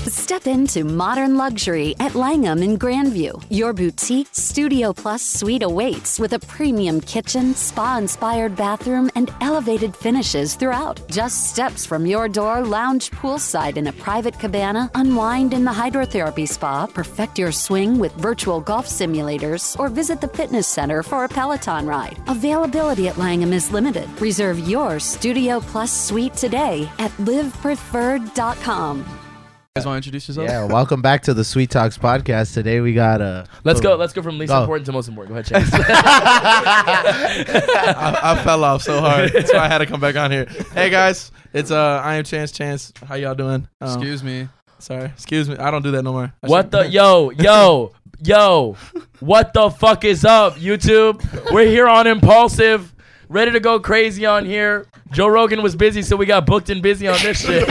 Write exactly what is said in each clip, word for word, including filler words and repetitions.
Step into modern luxury at Langham in Grandview. Your boutique Studio Plus suite awaits with a premium kitchen, spa-inspired bathroom, and elevated finishes throughout. Just steps from your door, lounge poolside in a private cabana, unwind in the hydrotherapy spa, perfect your swing with virtual golf simulators, or visit the fitness center for a Peloton ride. Availability at Langham is limited. Reserve your Studio Plus suite today at live preferred dot com. You guys want to introduce yourself? Yeah, welcome back to the Sweet Talks podcast. Today we got a. Let's go. Let's go from least Go. important to most important. Go ahead, Chase. I, I fell off so hard. That's why I had to come back on here. Hey guys, it's uh, I am Chance. Chance, how y'all doing? Um, Excuse me. Sorry, excuse me. I don't do that no more. I What should- the yo yo yo? What the fuck is up, YouTube? We're here on Impulsive, ready to go crazy on here. Joe Rogan was busy, so we got booked and busy on this shit.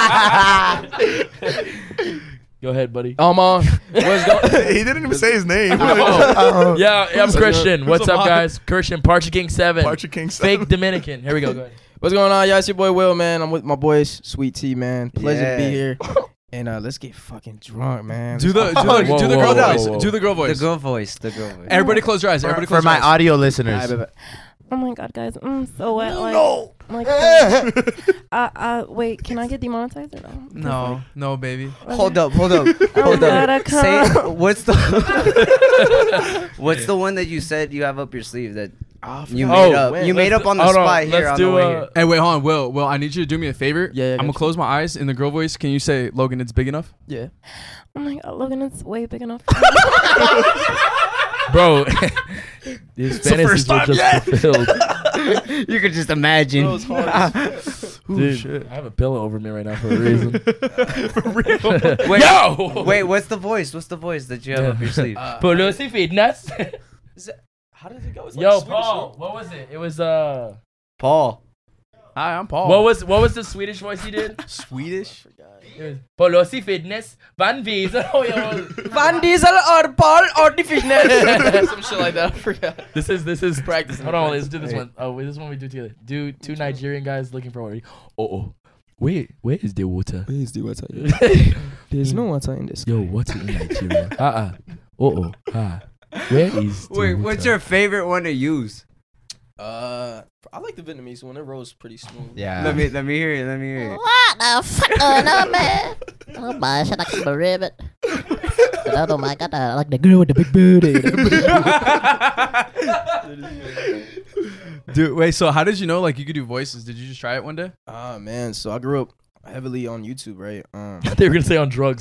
Go ahead, buddy. Um, uh, what's going? he didn't even say his name. Yeah, I'm Christian. What's up, up? guys? Christian, Parcher King seven. Parcher King seven. Fake Dominican. Here we go. Go ahead. What's going on, y'all? It's your boy Will, man. I'm with my boys, Sweet Tea, man. Pleasure Yeah. to be here. And uh, let's get fucking drunk, man. Do the do the, Whoa, do the whoa, girl whoa, voice. whoa, whoa. Do the girl The voice. girl voice. The girl voice. Everybody close your eyes. For, Everybody for close my your eyes. audio All listeners. right, bet, Oh my god, guys, I'm so wet. Like, No. like, uh, uh, wait, can I get demonetized or no? 'Cause, No, no, baby. like, Hold up, hold up, I'm hold gotta up. Say come. what's the what's the one that you said you have up your sleeve that Oh, you Oh, made up? wait, You made let's up on the hold on, spot here let's on do, the way uh, here. Hey, wait, hold on. Will, Will, I need you to do me a favor. Yeah, yeah, I'm going gotcha. to close my eyes in the girl voice. Can you say, Logan, it's big enough? Yeah. Oh my god, Logan, it's way big enough. Bro, his the fantasies first were time just yet. fulfilled. You could just imagine. Dude, shit. I have a pillow over me right now for a reason. For real. Wait, Yo! wait, what's the voice? What's the voice that you have up your sleeve? Pelosi Fitness. How does it go? It's Yo, Paul, what was it? It was uh, Paul. Hi, I'm Paul. what was what was the Swedish voice he did? Swedish? It was Pelosi Fitness, Van Wiesel. Oh, yo. Van Diesel or Paul or the fitness. Some shit like that. I forgot. This is this is Practice. Hold on, let's do this one. Oh, wait, this one we do together. Do two Nigerian guys looking for water. Oh, oh, wait, where is the water? Where is the water? There's no water in this. Yo, what's in Nigeria? Uh uh. Oh oh. Ah. Where is? The Wait, water? what's your favorite one to use? Uh, I like the Vietnamese one. It rolls pretty smooth. Yeah. Let me let me hear it. Let me hear it. What the fuck going on, man? Oh my, should I keep a ribbit? Oh my god, I like the girl with the big booty. Dude, wait, so how did you know, like, you could do voices? Did you just try it one day? Ah, man, so I grew up heavily on YouTube, right? Um, They were gonna say on drugs.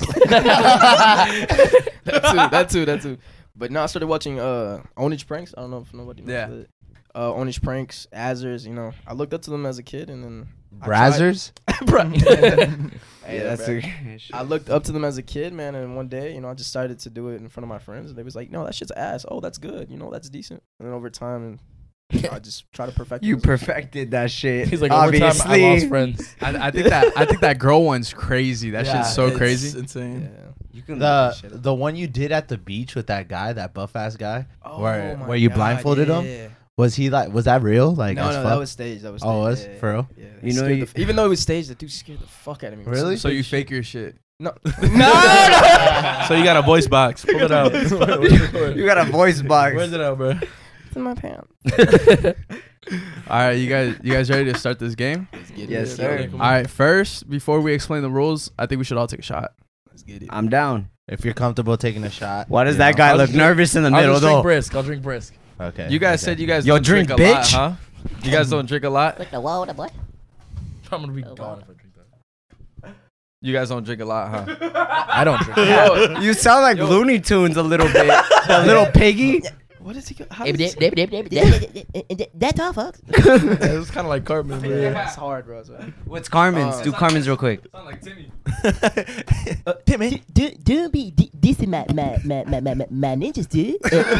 that too, that too, that too. But now I started watching uh, Onage Pranks. I don't know if nobody knows Yeah. that. Uh, Onage Pranks, Azers, you know. I looked up to them as a kid, and then... I tried- Brazzers? Hey, Yeah, that's bro. a I looked up to them as a kid, man, and one day, you know, I decided to do it in front of my friends, and they was like, no, that shit's ass. Oh, that's good. You know, that's decent. And then over time, and I just try to perfect You it. perfected that shit. He's like, over time, I obviously. lost friends. I, I think that I think that girl one's crazy. That Yeah, shit's so it's crazy. insane. Yeah. You can look that shit The up. the one you did at the beach with that guy, that buff ass guy, Oh where my where you God, blindfolded yeah. him. Was he like? Was that real? Like, No, as no, fuck? that was staged. That was staged. Oh, it was? Yeah, For real? Yeah, You you know know, you- even though it was staged, the dude scared the fuck out of me. Really? So, So you fake your shit. no, So you got a voice box. Pull it out. You got a voice box. Where's it out, bro? It's in my pants. All right, you guys, you guys ready to start this game? Yes, sir. All right, first, before we explain the rules, I think we should all take a shot. Let's get it. I'm down. If you're comfortable taking a shot. Why does you that know. guy I'll look just- nervous in the I'll middle just drink though? brisk. I'll drink brisk. Okay. You guys okay. said you guys Yo, don't drink, drink, a lot, bitch. huh? You guys don't drink a lot? Like the wall, the boy. I'm gonna be Oh, gone wow. if I drink that. You guys don't drink a lot, huh? I don't drink. Yo, you sound like Looney Tunes a little bit. A little piggy. What is he? go- How Dip, does dip, he dip, dip, dip, dip. That's all, folks. It was kind of like Cartman, bro. It's hard, bro. So. What's Carmen's? Uh, Do Carmen's real quick. Sound like Timmy. Uh, Timmy. Do, do be d- this is my my my my my, my ninjas, dude.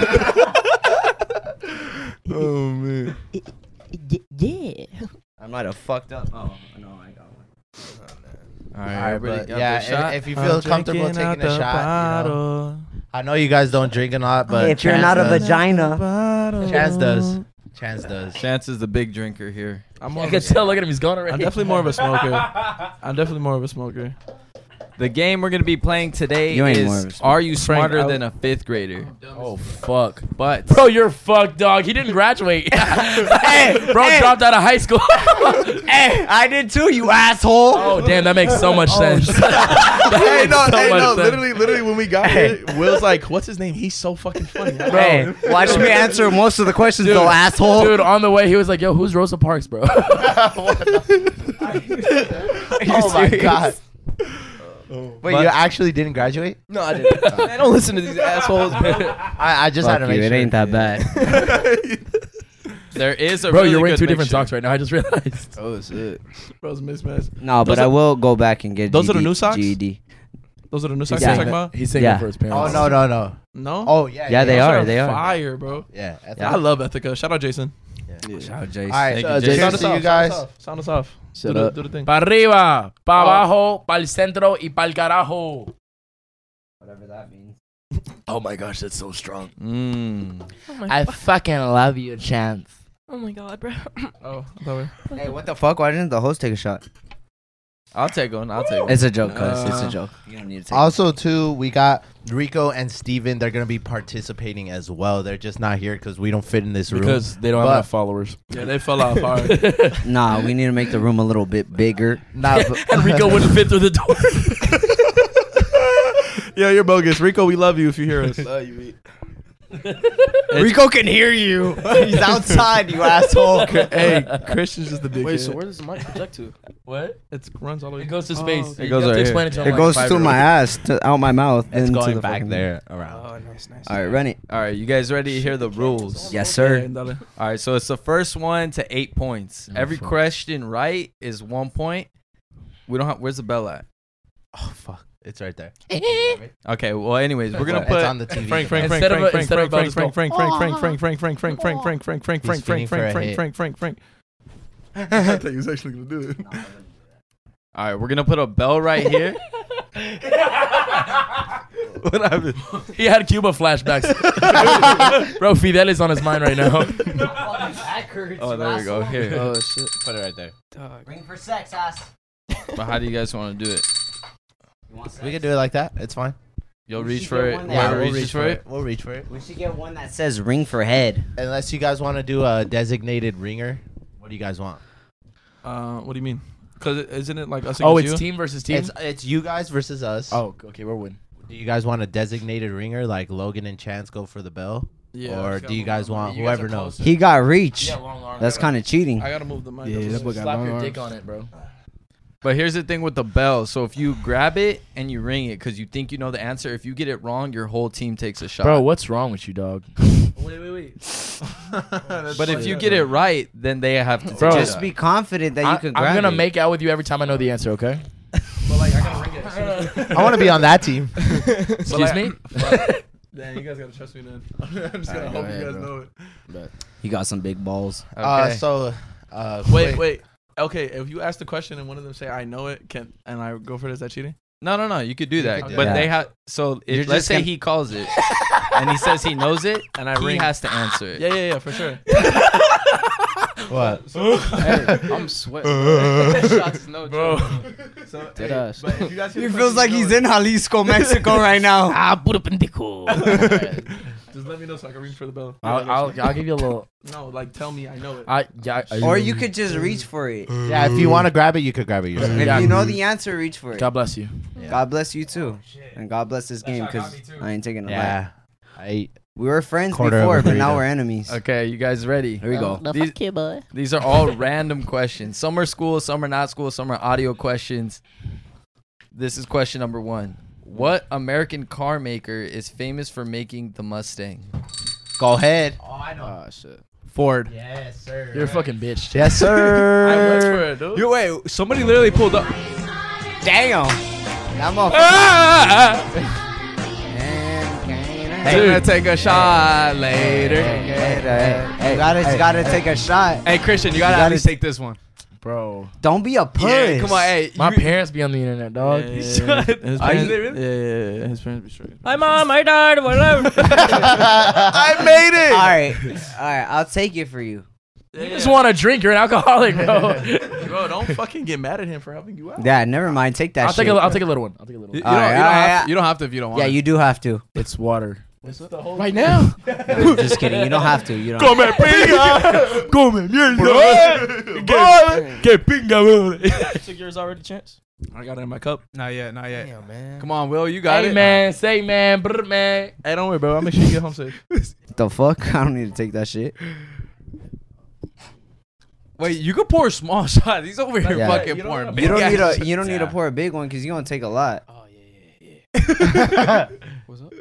Oh man. Yeah. I might have fucked up. Oh no, I got one. All All right, right, everybody but got yeah, their if- shot? if you feel I'm comfortable drinking out taking a the shot, you know. bottle. I know you guys don't drink a lot, but If you're Chance not a does. vagina. Bottle. Chance does. Chance does. Chance is the big drinker here. I'm more I of can a, tell. Look at him. He's gone already. I'm definitely more of a smoker. I'm definitely more of a smoker. The game we're gonna be playing today You ain't is more of a- Are you Frank, smarter I- than a fifth grader? Oh fuck, But bro, you're fucked, dog. He didn't graduate. Hey, bro, hey. dropped out of high school. Hey, I did too, you asshole. Oh damn, that makes so much sense. Hey, no, So hey, much no, sense. literally, literally, when we got here, Will's like, "What's his name? He's so fucking funny." Bro, Hey, watch me answer most of the questions, Dude, though, asshole. Dude, on the way, he was like, "Yo, who's Rosa Parks, bro?" Oh my god. Wait, But- you actually didn't graduate? No, I didn't. Man, don't listen to these assholes, bro. I, I just had Fuck to you, make it sure. ain't that bad. there is a Bro, really you're wearing good two different mixture. socks right now. I just realized. Oh shit. bro's mismatched. No, but Those I are- will go back and get Those are the G D new socks? G E D. Those are the new He's socks Yeah. you're singing, talking about. he's singing Yeah. for his Oh, parents. no, no, no. No. Oh, yeah. Yeah, they Those are, they are. fire, bro. Yeah. I Yeah. thought- I love Ethica. Shout out Jason. Shout out, Jace. All right. Thank uh, you, cheers Sound us to off. you guys. Sound us off. Sound us off. Shut do, the, up. do the thing. Pa arriba, pa abajo, pa el centro y pa el carajo. Whatever that means. Oh my gosh, that's so strong. Mm. Oh my, I fu- fucking love you, Chance. oh my god, bro. Oh, I thought we- Hey, what the fuck? Why didn't the host take a shot? I'll take one. I'll take one. It's a joke, cuz. it's Uh, a joke. You don't need to take Also, too, we got Rico and Steven. They're going to be participating as well. They're just not here because we don't fit in this room. Because they don't have But- enough followers. yeah, they fell off hard. it. Nah, we need to make the room a little bit bigger. Nah, but- And Rico wouldn't fit through the door. Yeah, you're bogus. Rico, we love you if you hear us. Love you, E. Rico can hear you. He's outside, you asshole. Hey, Christian's just the big Wait, kid. so where does the mic project to? What? It runs all the way. It goes to Oh, space. okay. It You goes have right to here. explain it to It him goes like to five-year-old. my ass, to out my mouth. it's into going the back fucking- there around. Oh, nice, nice. All right, run it. All right, you guys ready to hear the rules? Yes, Hey, sir. dale. All right, so it's the first one to eight points. Oh, Every fuck. question right is one point. We don't have. Where's the bell at? Oh, fuck. It's right there. Okay. Well, anyways, we're gonna It's put. on the T V. Frank, Frank, Frank, Instead of Frank, a- Frank, instead of Frank, a Frank, Frank, bell, Frank, Frank, Frank, Frank, Frank, Frank, Frank, Frank, Frank, Frank, Frank, He's Frank, spinning Frank, for a Frank, hit. Frank, Frank, Frank, Frank. I thought he was actually gonna do it. All right, we're gonna put a bell right here. What happened? He had Cuba flashbacks. Bro, Fidel is on his mind right now. Oh, there we go. Here. Oh shit. Put it right there. Dog. Ring for sex, ass. But how do you guys want to do it? We can do it like that. It's fine. You'll We reach should for get it. one that- Yeah, Whoever we'll reaches reach for it. We'll reach for it. We should get one that says ring for head. Unless you guys want to do a designated ringer. What do you guys want? Uh, what do you mean? Because isn't it like us Oh, against it's you? team versus team? It's it's you guys versus us. Oh, okay, we're winning. Do you guys want a designated ringer like Logan and Chance go for the bell? Yeah. or I just do you gotta guys move want the mic. whoever knows? He got reach. Yeah, long arm. That's kind of cheating. I gotta move the mic. Yeah, up. that boy got Slap long your arms. dick on it, bro. But here's the thing with the bell. So if you grab it and you ring it because you think you know the answer, if you get it wrong, your whole team takes a shot. Bro, what's wrong with you, dog? Wait, wait, wait. But if you get it right, then they have to take Bro. a Just shot. be confident that you I, can I'm grab gonna it. make out with you every time I know the answer, okay? But like, I gotta ring it. I want to be on that team. Excuse me? Damn, you guys gotta trust me then. I'm just gonna Alright, go hope you ahead, guys bro. know it. He got some big balls. Okay. Uh, so, uh, Wait, quick- wait. Okay, if you ask the question and one of them say I know it, can and I go for it, is that cheating? no, no, no. You could do You that. could do but that. they have. So You're if, let's just say gonna- he calls it and he says he knows it, And I he ring. has to answer it. Yeah, yeah, yeah, for sure. What? Hey, I'm sweating. Shots is no Bro. joke. So, Dead hey, ass. but if you guys hear He the feels question, like you he's know in Jalisco, Mexico right now. Ah, puro pendejo. it. Just let me know so I can ring for the bell. I'll, I'll, I'll give you a little. No, like tell me I know it. I, yeah, I, Or you could just reach for it. Yeah, if you want to grab it, you could grab it yourself. If Yeah. you know the answer, reach for it. God bless you. God bless you too. And God bless this game because I ain't taking a yeah. Yeah. I We were friends Quarter of before, a but now burrito. we're enemies. Okay, you guys ready? Here we go. No, These- fuck you, boy. These are all random questions. Some are school, some are not school, some are audio questions. This is question number one. What American car maker is famous for making the Mustang? go ahead. Oh, I know. Oh shit. Ford. Yes, sir. You're a fucking bitch. Yes, I went sir. for it, dude. You wait, somebody literally pulled up. Damn. That motherfucker. Ah! Hey, Dude. gonna take a shot later. Hey, you gotta, you gotta take a shot. Hey, Christian, you gotta, You gotta at least take this one. Bro. Don't be a puss. Yeah, come on, hey. My you- parents be on the internet, dog. Yeah, yeah, yeah. His Are you parents- serious? Yeah, yeah, yeah. His parents be straight. Hi, mom. Hi, dad. Whatever. I made it. All right, all right. I'll take it for you. Yeah, You just want to drink. You're an alcoholic, bro. Bro, don't don't fucking get mad at him for helping you out. Yeah, never mind. Take that I'll shit. take a. I'll take a little one. I'll take a little You, one. you don't, Alright, you, don't alright, have, you don't have to if you don't want. Yeah, you do have to. It's water. Right now. Just kidding. You don't have to. You don't. Come at pinga. Come at Que pinga, Took yours already, Chance? I got it in my cup. Not yet, not yet. Damn, man. Come on, Will, you got Hey it. man, say man, brr, man. Hey, don't worry, bro. I'll make sure you get home safe. What the fuck? I don't need to take that shit. Wait, you could pour small shots. He's over here Yeah. fucking You don't pouring. have- big You don't ass need a. shots. You don't need to Yeah. pour a big one because you're gonna take a lot. Oh, yeah, yeah, yeah. What's up?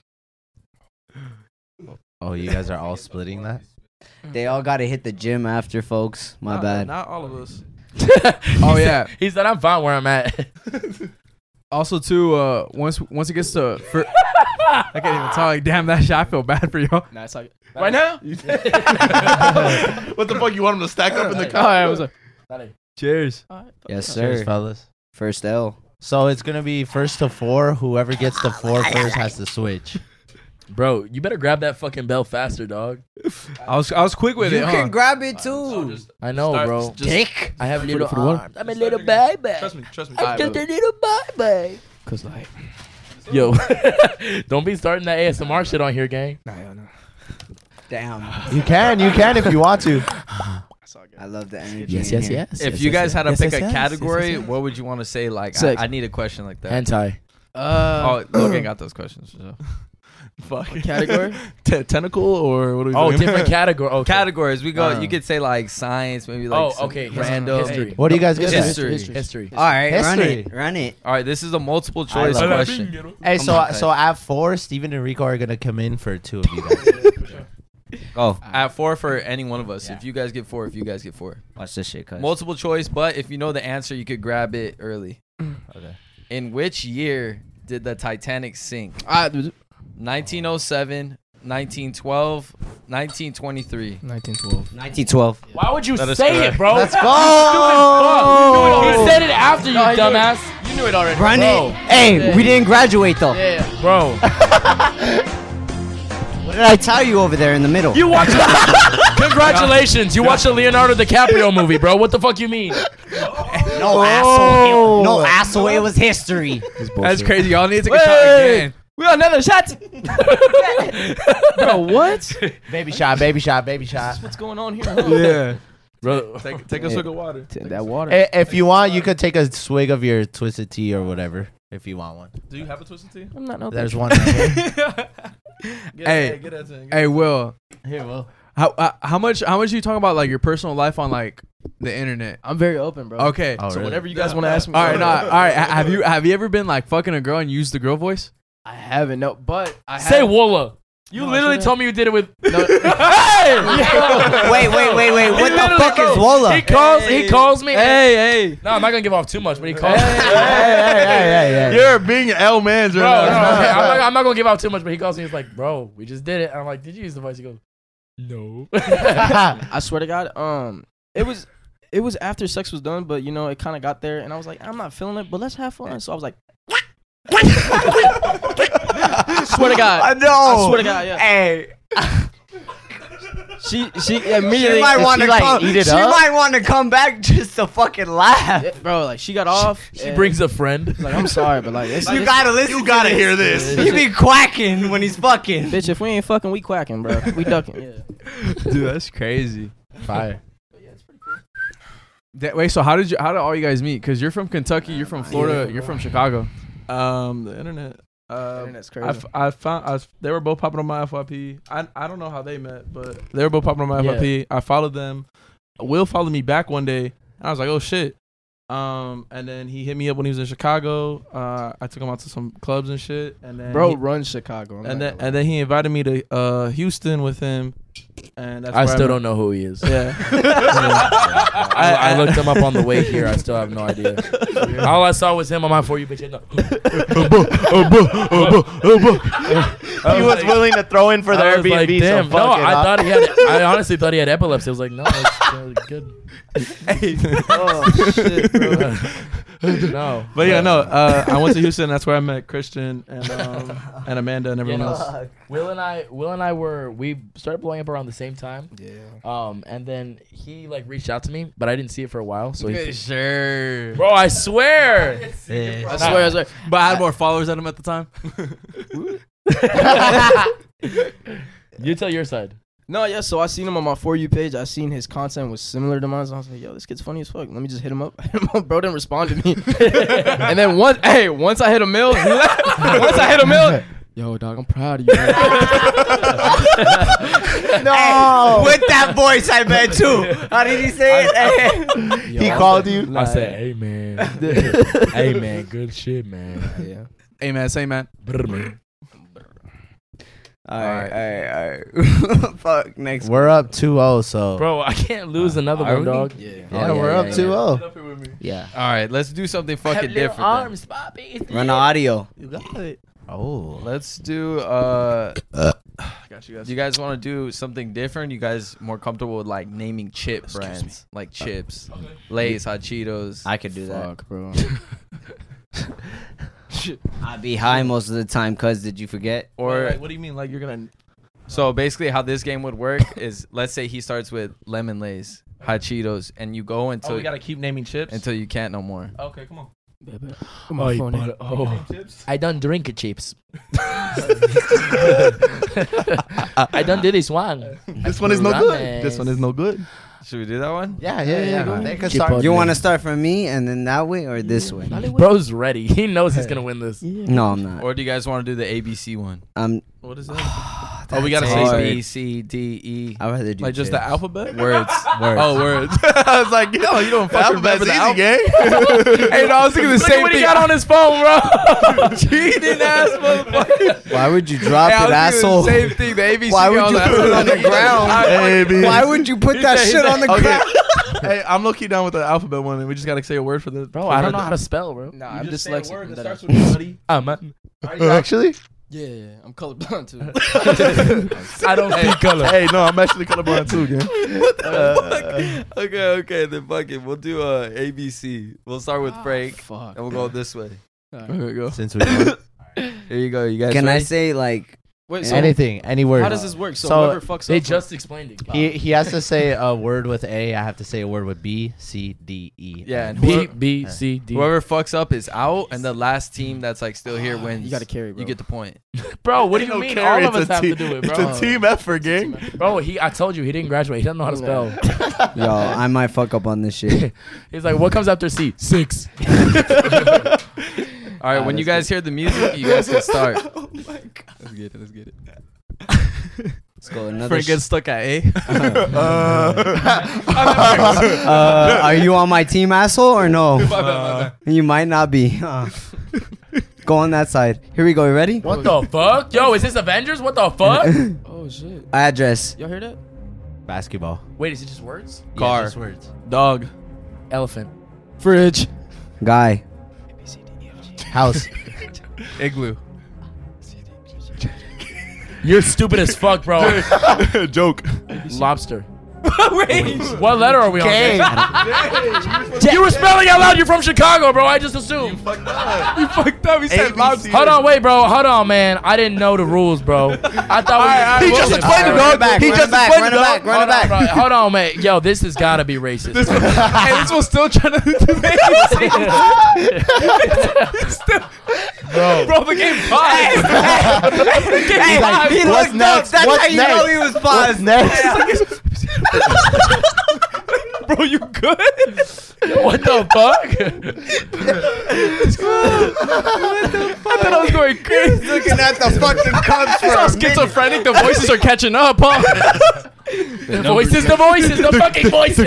Oh, you guys are all splitting that? They all got to hit the gym after, folks. My Not- bad. Not all of us. Oh yeah. He said I'm fine where I'm at. Also, too, uh, once once it gets to, fir- I can't even talk. Like, damn, that shit. I feel bad for y'all. Nah, it's like right now. What the fuck? You want him to stack up in the All cup? right, what's up? Cheers. All right, fuck Yes, it. sir. Cheers, fellas. First L. So it's gonna be first to four. Whoever gets to four first has to switch. Bro, you better grab that fucking bell faster, dog. I was I was quick with You it. can Huh? grab it too. I know, Start- bro. just- Dick. I have little for the what? arms. I'm a little baby. Trust me. Trust me. I'm just a little baby. Cause like, Yo, don't be starting that A S M R shit on here, gang. nah, yo, no. Damn. You can, you can if you want to. That's all good. I love the energy. Yes, in yes, here. yes. If yes, you yes, guys yes. had to Yes, pick yes, a yes, category, yes, yes, what would you want to say? Like, I, Sex. I need a question like that. Hentai. Uh, Oh, Logan got those questions. So. Fuck. category? Te- tentacle or what are we Oh, doing? different category. Okay. Categories. We go. Uh. You could say like science, maybe like Oh, some okay. random. History. What do you guys get? History. History. History. All right, run History. it. Run it. All right, this is a multiple choice love it. question. Hey, Come so on, so at four, Steven and Rico are gonna come in for two of you guys. Go. At four for any one of us. Yeah. If you guys get four, if you guys get four. Watch this shit, cuz. Multiple choice, but if you know the answer, you could grab it early. Okay. In which year did the Titanic sink? I, nineteen oh seven, nineteen twelve, nineteen twenty-three. nineteen twelve. nineteen twelve. Why would you That is say correct. it, bro? Let's Fuck. go. He said it after you, No, I knew it. dumbass. You knew it already. Run Bro. it. Hey, we didn't graduate though. Yeah. Bro, What did I tell you over there in the middle? you watch. Congratulations, you watched a Leonardo DiCaprio movie, bro. What the fuck you mean? no asshole. No asshole. It was history. That's crazy. Y'all need to take a shot Wait. again. We got another shot. Bro, what? Baby shot, baby shot, baby shot. What's going on here? Huh? Yeah. Bro, Take, take a swig of water. That water. I- If you want, you could take a swig of your twisted tea or whatever. If you want one, Do you have a twisted tea? I'm not no there's bitch. one. Right here. Get Hey. it, get that thing. Hey, Will. Here, Will. How uh, how much how much do you talk about like your personal life on like the internet? I'm very open, bro. Okay. Oh, So really? whatever you guys want to ask me. All right, no, all right. ha- Have you have you ever been like fucking a girl and used the girl voice? I haven't, no, but I say have. Walla. You No, I literally shouldn't. told me you did it with. No. Wait, wait, wait, wait. What the Literally, fuck bro, is Wola? He calls. He calls me. Hey, hey. No, I'm not gonna give off too much, but he calls. hey, hey, hey, hey. You're being L man's Bro, right no, now. okay, I'm, not, I'm not gonna give out too much, but he calls me. He's like, "Bro, we just did it." And I'm like, "Did you use the voice?" He goes, "No." I swear to God, um, it was it was after sex was done, but you know, it kind of got there, and I was like, I'm not feeling it, but let's have fun. So I was like, swear to God, I know. I swear to God, yeah. Hey, She she immediately she might and want to she, like, come. eat it she up? might want to come back just to fucking laugh. Yeah, bro, like she got off. She and- brings a friend. like, I'm sorry, but like, it's, You it's- gotta listen. You gotta to hear this. this. He be quacking when he's fucking. bitch. If we ain't fucking, we quacking, bro. We ducking. Yeah. Dude, that's crazy. Fire. That, wait, so how did you how did all you guys meet? Cause you're from Kentucky, you're from Florida, you're from Chicago. Um, the internet. Uh, Internet's I, crazy. f- I found I was, they were both popping on my F Y P. I I don't know how they met, but they were both popping on my Yeah. F Y P. I followed them. Will followed me back one day, and I was like, oh shit. Um, and then he hit me up when he was in Chicago. Uh, I took him out to some clubs and shit, and then Bro, he- run Chicago. I'm and not then gonna and then he invited me to uh Houston with him, and that's I where still met- don't know who he is. Yeah. I, I looked him up on the way here. I still have no idea. All I saw was him on my For You page. No. he was like- willing to throw in for the I was Airbnb. like, damn. so no, fuck it, I huh? thought he had. I honestly thought he had epilepsy. I was like, no, it's uh, good. Oh shit, bro. No, But yeah, no. Uh, I went to Houston. That's where I met Christian and um, and Amanda and You everyone know, else. Will and I, Will and I were we started blowing up around the same time. Yeah. Um, and then he like reached out to me, but I didn't see it for a while. So he, Sure. bro, I swear. I swear, I swear. But I had more followers than him at the time. You tell your side. No, yeah. So I seen him on my For You page. I seen his content was similar to mine. So I was like, yo, this kid's funny as fuck. Let me just hit him up. Hit him up. Bro didn't respond to me. And then once, hey, once I hit a mill, he left. Once I hit a mill, yo, dog, I'm proud of you. Man. No, with that voice, I bet too. How did he say it? He called you. I said, hey man, hey man, good shit, man. Yeah. Hey man, say man. Brr, man. All right, all right, all right. Fuck, next. We're up two oh, so. Bro, I can't lose another are one, we? dog. Yeah. yeah, Oh, yeah, we're yeah, up yeah. two oh. Yeah. All right, let's do something fucking Have little different. then. arms, Bobby. Run the audio. You got it. Oh. Let's do. Uh, Got you guys. do you guys want to do something different? You guys more comfortable with like naming chip brands, like chips, Lay's, Hot Cheetos? I could do that. Fuck, bro. I'd be high most of the time, cuz did you forget? Or Like, what do you mean? Like you're gonna? so basically, how this game would work is, let's say he starts with lemon Lay's, Hot Cheetos, and you go Oh, until we gotta keep naming chips. until you can't no more. Okay, come on. Come on, phone in. oh, Chips. I done drink chips. I done did this one. This one is no good. This one is no good. Should we do that one? Yeah, yeah, yeah. yeah, go They ahead. can Chip start. on. You want to start from me and then that way or this way? Bro's ready. He knows he's gonna win this. No, I'm not. Or do you guys want to do the A B C one? Um, What is that? Oh, we gotta That's say hard. A B C D E. I'd rather do like just the chips. alphabet. Words. Words. Oh, words. I was like, yo, you don't fucking remember the alphabet. Hey, no, I was thinking the Look at same what thing. he got on his phone, bro. Cheating ass motherfucker. Why would you drop Hey, I it, was thinking asshole? the same thing. The A B C. Why would I was you like, put it on the ground? A, B. Why would you put that said- he shit said- on the okay. ground? Hey, I'm low key down with the alphabet one, and we just gotta say a word for the. Bro, I don't know how to spell, bro. Nah, I'm dyslexic. that That starts I- with E, buddy. Ah, man. Are you actually? Yeah, yeah, I'm colorblind too. I don't see color. Hey, no, I'm actually colorblind too, again. Okay, okay, then fuck it. We'll do uh, A B C. We'll start with Frank, Fuck. and we'll go this way. Okay, go. Since we won. Here you go. You guys Can I ready? say like Wait, so anything, any word. how does this work? So, So, whoever fucks They up, just explained it. He he has to say a word with A. I have to say a word with B, C, D, E. Yeah, and B, whoever, B, C, D. whoever fucks up is out, and the last team that's like still here wins. you gotta carry, bro. You get the point. Bro, what do Ain't you no mean? carry, All of it's us a have team- to do it, It's bro. a team effort, gang. Bro, he. I told you he didn't graduate. He doesn't know how to spell. yo, I might fuck up on this shit. He's like, what comes after C? Six. All right, Ah, when you that's guys hear the music, you guys can start. Let's get it. Let's get it. Let's go another. Frank sh- gets stuck at A. uh, are you on my team, asshole, or no? You might not be. Uh, go on that side. Here we go. You ready? What the fuck? Yo, is this Avengers? What the fuck? Oh shit. Address. Y'all hear that? Basketball. Wait, is it just words? Car. Yeah, just words. Dog. Elephant. Fridge. Guy. House. Igloo. You're stupid as fuck, bro. Joke. Lobster. Wait. What letter are we on? Gang. You were spelling out loud. You're from Chicago, bro. I just assumed. You fucked up. He said lobster. Hold on, wait, bro. Hold on, man. I didn't know the rules, bro. I thought we He just explained it, Run dog. it back. He Run just it back. explained Run it, it dog. back. Run Hold it on, back. bro. Hold on, man. Yo, this has got to be racist. Hey, this was still trying to do bro. Bro, the game paused. Hey, like, he what's looked up. next? That's What's how you next? know he was What's paused. next? Bro, you good? What the fuck? I thought I was going crazy. Looking at the fucking Cubs for So a minute. schizophrenic. The voices are catching up, huh? The voices, the voices, the fucking voices.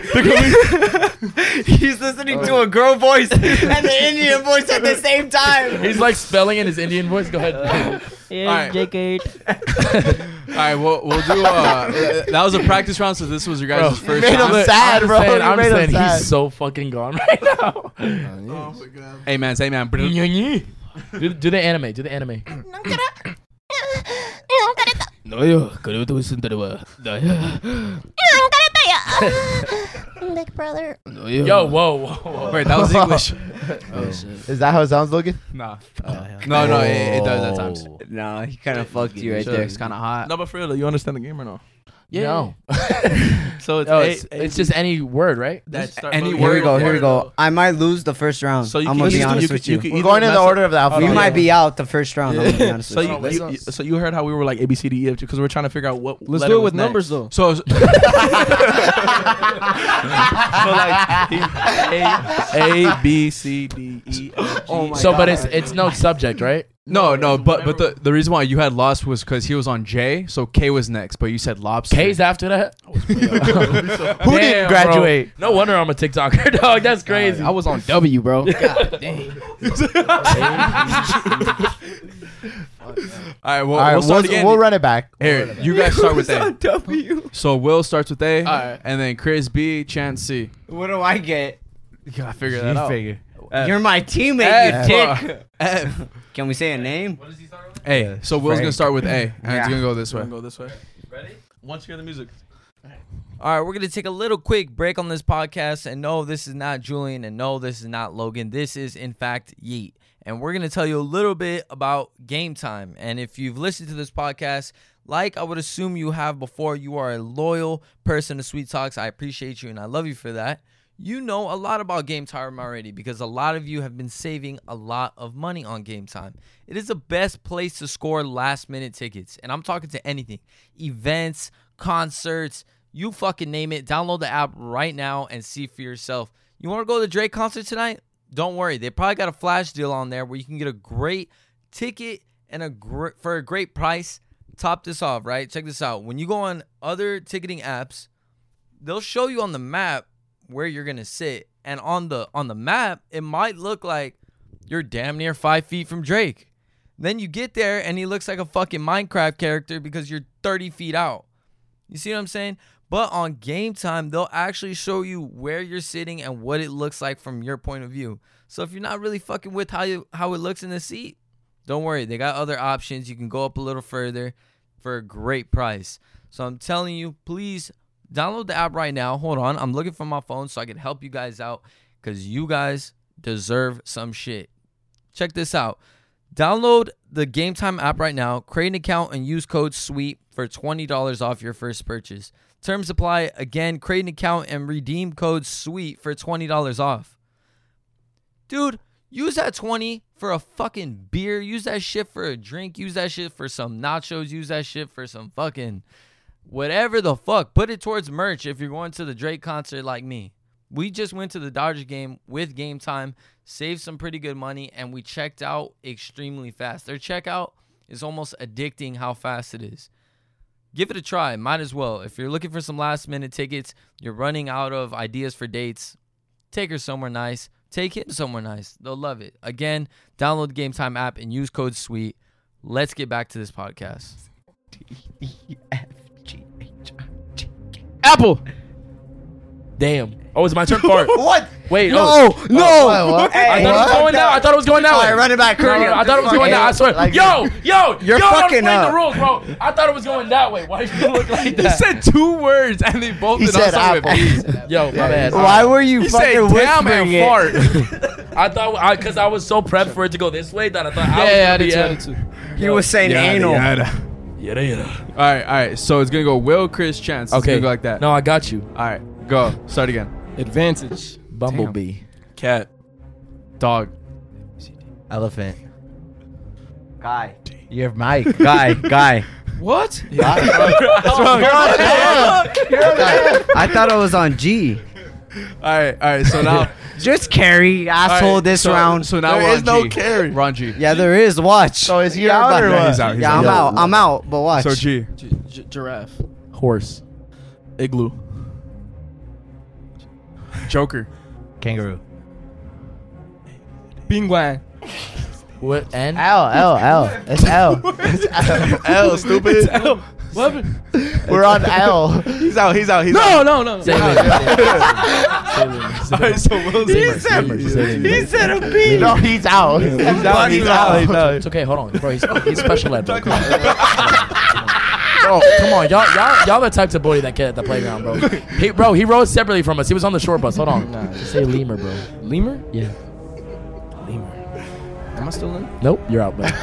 He's listening to a girl voice and the Indian voice at the same time. He's like spelling in his Indian voice. Go ahead. All right. J K. All right, we'll, we'll do. Uh, that was a practice round, so this was your guys' you first made him shot. sad, I'm bro. Saying, You I'm made him saying sad. he's so fucking gone right now. Hey man, say man. do, do the anime. Do the anime. No, yo, creo que tú listen to the word. No, yo. Big brother. No, yo. Yo, whoa, whoa, whoa. Wait, that was English. Oh, shit. Is that how it sounds, Logan? Nah. Oh, yeah. No, no, it, it does at times. No, he kind of fucked you right there. It's kind of hot. No, but for real, though, you understand the game or no? Yeah. No. So it's Oh, A- it's, A- it's just any word, right? that start any with- Here we word- go. Here we word, go. though. I might lose the first round. So you I'm can gonna be either- honest you with can- you you. can We're either going in the mess up- order of the alphabet. We Hold on, might yeah. be out the first round. I'm gonna be honest So with you, you. you, you so you heard how we were like A B C D E F G because we're trying to figure out what. Let's letter do it was with next. numbers though. So, So like he, A A B C D E F G. Oh my So, but God. it's it's no subject, right? no, no, but but the, the reason why you had lost was because he was on J, so K was next, but you said lobster. K's after that. Who didn't Damn, graduate? bro. No wonder I'm a TikToker, dog. That's crazy. I was on W, bro. God dang. All right, well, All right, we'll we'll, start again. we'll run it back. Here, you guys start with A. W. So Will starts with A, Alright. and then Chris B, Chance C. What do I get? You gotta figure that out. F. You're my teammate, F. you dick. F. Can we say a name? A. So Will's gonna start with A, and it's Yeah. gonna go this We're way. gonna go this way. Ready? Once you hear the music. All right, we're going to take a little quick break on this podcast. And no, this is not Julian. And no, this is not Logan. This is, in fact, Yeet. And we're going to tell you a little bit about Game Time. And if you've listened to this podcast, like I would assume you have before, you are a loyal person to Sweet Talks. I appreciate you and I love you for that. You know a lot about Game Time already because a lot of you have been saving a lot of money on Game Time. It is the best place to score last-minute tickets. And I'm talking to anything. Events, concerts, you fucking name it. Download the app right now and see for yourself. You want to go to the Drake concert tonight? Don't worry. They probably got a flash deal on there where you can get a great ticket and a gr- for a great price. Top this off, right? Check this out. When you go on other ticketing apps, they'll show you on the map where you're going to sit. And on the on the map, it might look like you're damn near five feet from Drake. Then you get there and he looks like a fucking Minecraft character because you're thirty feet out. You see what I'm saying? But on Game Time, they'll actually show you where you're sitting and what it looks like from your point of view. So if you're not really fucking with how you how it looks in the seat, don't worry. They got other options. You can go up a little further for a great price. So I'm telling you, please download the app right now. Hold on. I'm looking for my phone so I can help you guys out because you guys deserve some shit. Check this out. Download the Game Time app right now. Create an account and use code SWEET for twenty dollars off your first purchase. Terms apply. Again, create an account and redeem code SWEET for twenty dollars off. Dude, use that twenty for a fucking beer. Use that shit for a drink. Use that shit for some nachos. Use that shit for some fucking whatever the fuck. Put it towards merch if you're going to the Drake concert like me. We just went to the Dodgers game with Game Time, saved some pretty good money, and we checked out extremely fast. Their checkout is almost addicting how fast it is. Give it a try. Might as well. If you're looking for some last minute tickets, you're running out of ideas for dates, take her somewhere nice. Take him somewhere nice. They'll love it. Again, download the Game Time app and use code SWEET. Let's get back to this podcast. Apple. Damn. Oh, it's my turn for it. What? Wait. No, oh. no. What, what? Hey, I thought it was What? going that. I thought it was going that All way. right, run it back. No, no, no, I thought it was going that. I swear. Like- yo, yo, You're yo, fucking don't explain up. the rules, bro. I thought it was going that way. Why you look like He that? said two words, and they both He did said not start with apple. B. Yo, my bad. Why were you He fucking said damn whispering and it? fart. I thought I because I was so prepped for it to go this way that I thought I was Yeah, yeah, I gonna did be too, I at- did too. He was saying anal. Yeah, yeah. All right, all right. So it's gonna go Will, Chris, Chance. It's Okay. gonna go like that. No, I got you. All right, go. Start again. Advantage. Bumblebee. Cat. Dog. Elephant. Guy. You're Mike. Guy. Guy. What? I thought it was on G. All right, all right. So now, Just carry, all asshole, right, this so, round. So now There we're is on no G. carry. We're on G. Yeah, there is. Watch. So is he Yeah, out I'm or about- what? He's out. He's yeah, out. I'm out. I'm out. But watch. So G. G- G- giraffe. Horse. Igloo. Joker. Kangaroo. Penguin. What? And L, L, L. It's L. It's L. L, stupid. What? We're on L. He's out. He's out. He's No, out. no, no. no. Save it. Save it. All right, so Will's He in. said, Save it. he said a B. No, he's out. He's out. He's out. He's out. It's okay. Hold on, bro. He's, he's special ed, bro. Come on. Bro, come on, y'all, y'all, y'all the types of bully that kid at the playground, bro. He, bro, he rode separately from us. He was on the short bus. Hold on. Nah, Just say lemur, bro. lemur? Yeah. Lemur. Am I still in? Nope, you're out, man.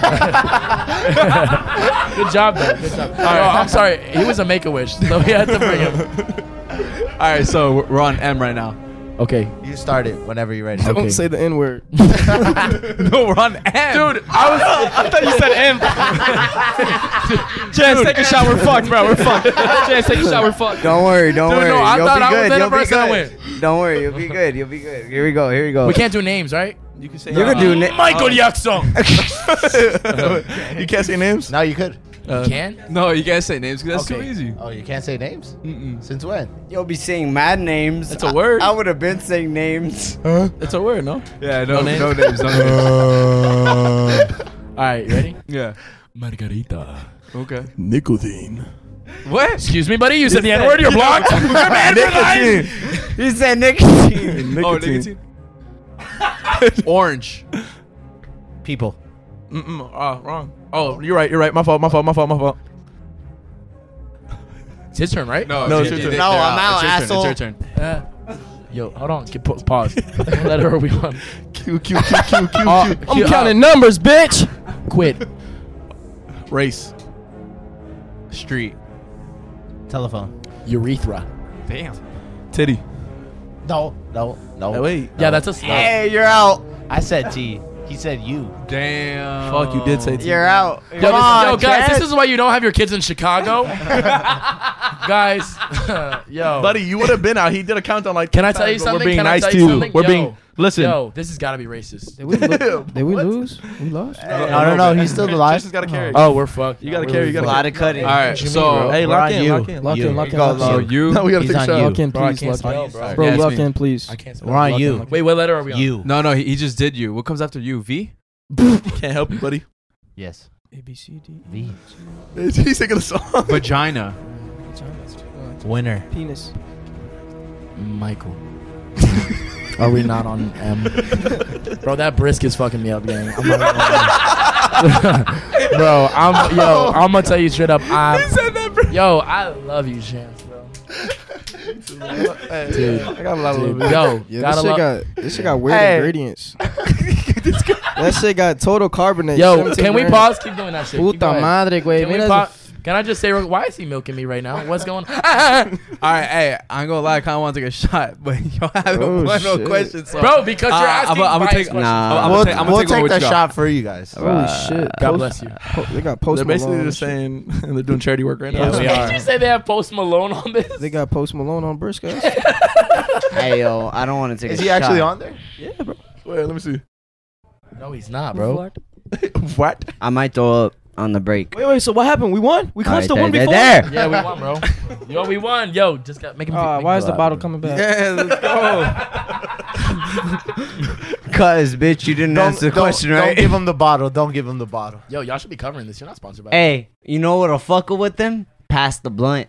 Good job, though. Good job. All right, I'm sorry. He was a Make-A-Wish, so we had to bring him. All right, so we're- we're on M right now. Okay. You start it whenever you're ready. Don't Okay. say the N word. No, we're on M. Dude, I was. I thought you said M. Chance, take a shot. We're fucked, bro. We're fucked. Chance, take a shot. We're fucked. Don't worry, don't Dude, worry. no, I You'll thought be I was good. the You'll be person that good. Don't worry, you'll be good. You'll be good. Here we go. Here we go. We can't do names, right? You can say. You can do na- Michael Jackson. You can't say names. No, you could. Uh, Can? No, you guys say names because that's Okay. too easy. Oh, you can't say names? Mm-mm. Since when? You'll be saying mad names. It's a word. I, I would have been saying names. It's a word, no? Yeah, no, No names? no names. No names. All right, you ready? Yeah. Margarita. Okay. Nicotine. What? Excuse me, buddy. You said the N word. You're blocked. You're banned for life. He said nicotine. Oh, nicotine. Orange. People. Mm-mm. Oh, wrong. Oh, you're right. You're right. My fault. My fault. My fault. My fault. It's his turn, right? No, No, it's it's your your turn. turn. No, I'm out, It's your turn. asshole. It's your turn. Uh, yo, hold on. Get, pa- pause. Let her we won. Q, Q, Q, Q, Q, Q. I'm Q- counting numbers, bitch. Quit. Race. Street. Telephone. Urethra. Damn. Titty. No, no, no. Hey, wait. Yeah, that's a slur. Hey, you're out. I said T. He said you. Damn. Fuck, you did say T. You're out. Yo, Come this- on, yo, guys, Chad. this is why you don't have your kids in Chicago. Guys, yo. Buddy, you would have been out. He did a countdown like. Can I two tell you times, but something? We're being Can I nice tell to you you. something? We're Yo. being. Listen. Yo, this has got to be racist. Did we, lo- did we lose? We lost? I don't know. He's still alive. Jason's got to carry. Oh, we're fucked. You gotta carry. You A gotta. lot of cutting. All right, so Hey, We're lock on in. you. Lock in. Lock You. in, lock in, Go lock so in. you. No, we gotta He's take a on shot. you. Lock in, Bro, I please. can't Lock spell, in. bro. Bro, Yeah, it's lock me. in, please. I can't spell. We're on Lock in, you. lock in. Wait, what letter are we on? You. No, no, he, he just did you. What comes after you? V? Can't help you, buddy. Yes. A, B, C, D, V. He's singing a song. Vagina. Winner. penis. Michael. Are we not on M? Bro, that brisk is fucking me up, gang. I'm not gonna lie. Bro, I'm yo. I'm gonna tell you straight up. I'm, yo, I love you, Chance, bro. Dude, I got a lot of dude, love. yo, Yeah, gotta this shit love. got this shit got weird Hey. ingredients. That shit got total carbonate. Yo, seventeen can we grams. pause? Keep doing that shit. Keep Puta going. madre, güey. Can, we Mira pa- ese- can I just say, real- why is he milking me right now? What's going on? All right, hey, I ain't gonna lie, I kind of want to take a shot, but y'all haven't Oh, won no shit. questions. So. Bro, because you're Uh, asking I'ma- I'ma biased take- questions. Nah. I'm we'll gonna take, I'm we'll gonna take, take what the you got. shot for you guys. Holy shit. God Post- bless you. po- they got Post They're basically Malone. just and shit. saying they're doing charity work right now. Yes, we are. Did you say they have Post Malone on this? They got Post Malone on Briscoe. Hey, yo, I don't want to take Is a he shot. actually on there? Wait, let me see. No, he's not, bro. What? I might throw up on the break. Wait, wait. So what happened? We won. We All right, clinched the there, one there, before. there. Yeah, we won, bro. Yo, we won. Yo, just got make him. Uh, make why him is the go bottle out. coming back? Yeah, let's go. Cuz, bitch, you didn't Don't, answer the don't- question, don't right? give him the bottle. Don't give him the bottle. Yo, y'all should be covering this. You're not sponsored by. Hey, you know what'll fuck with them? Pass the blunt.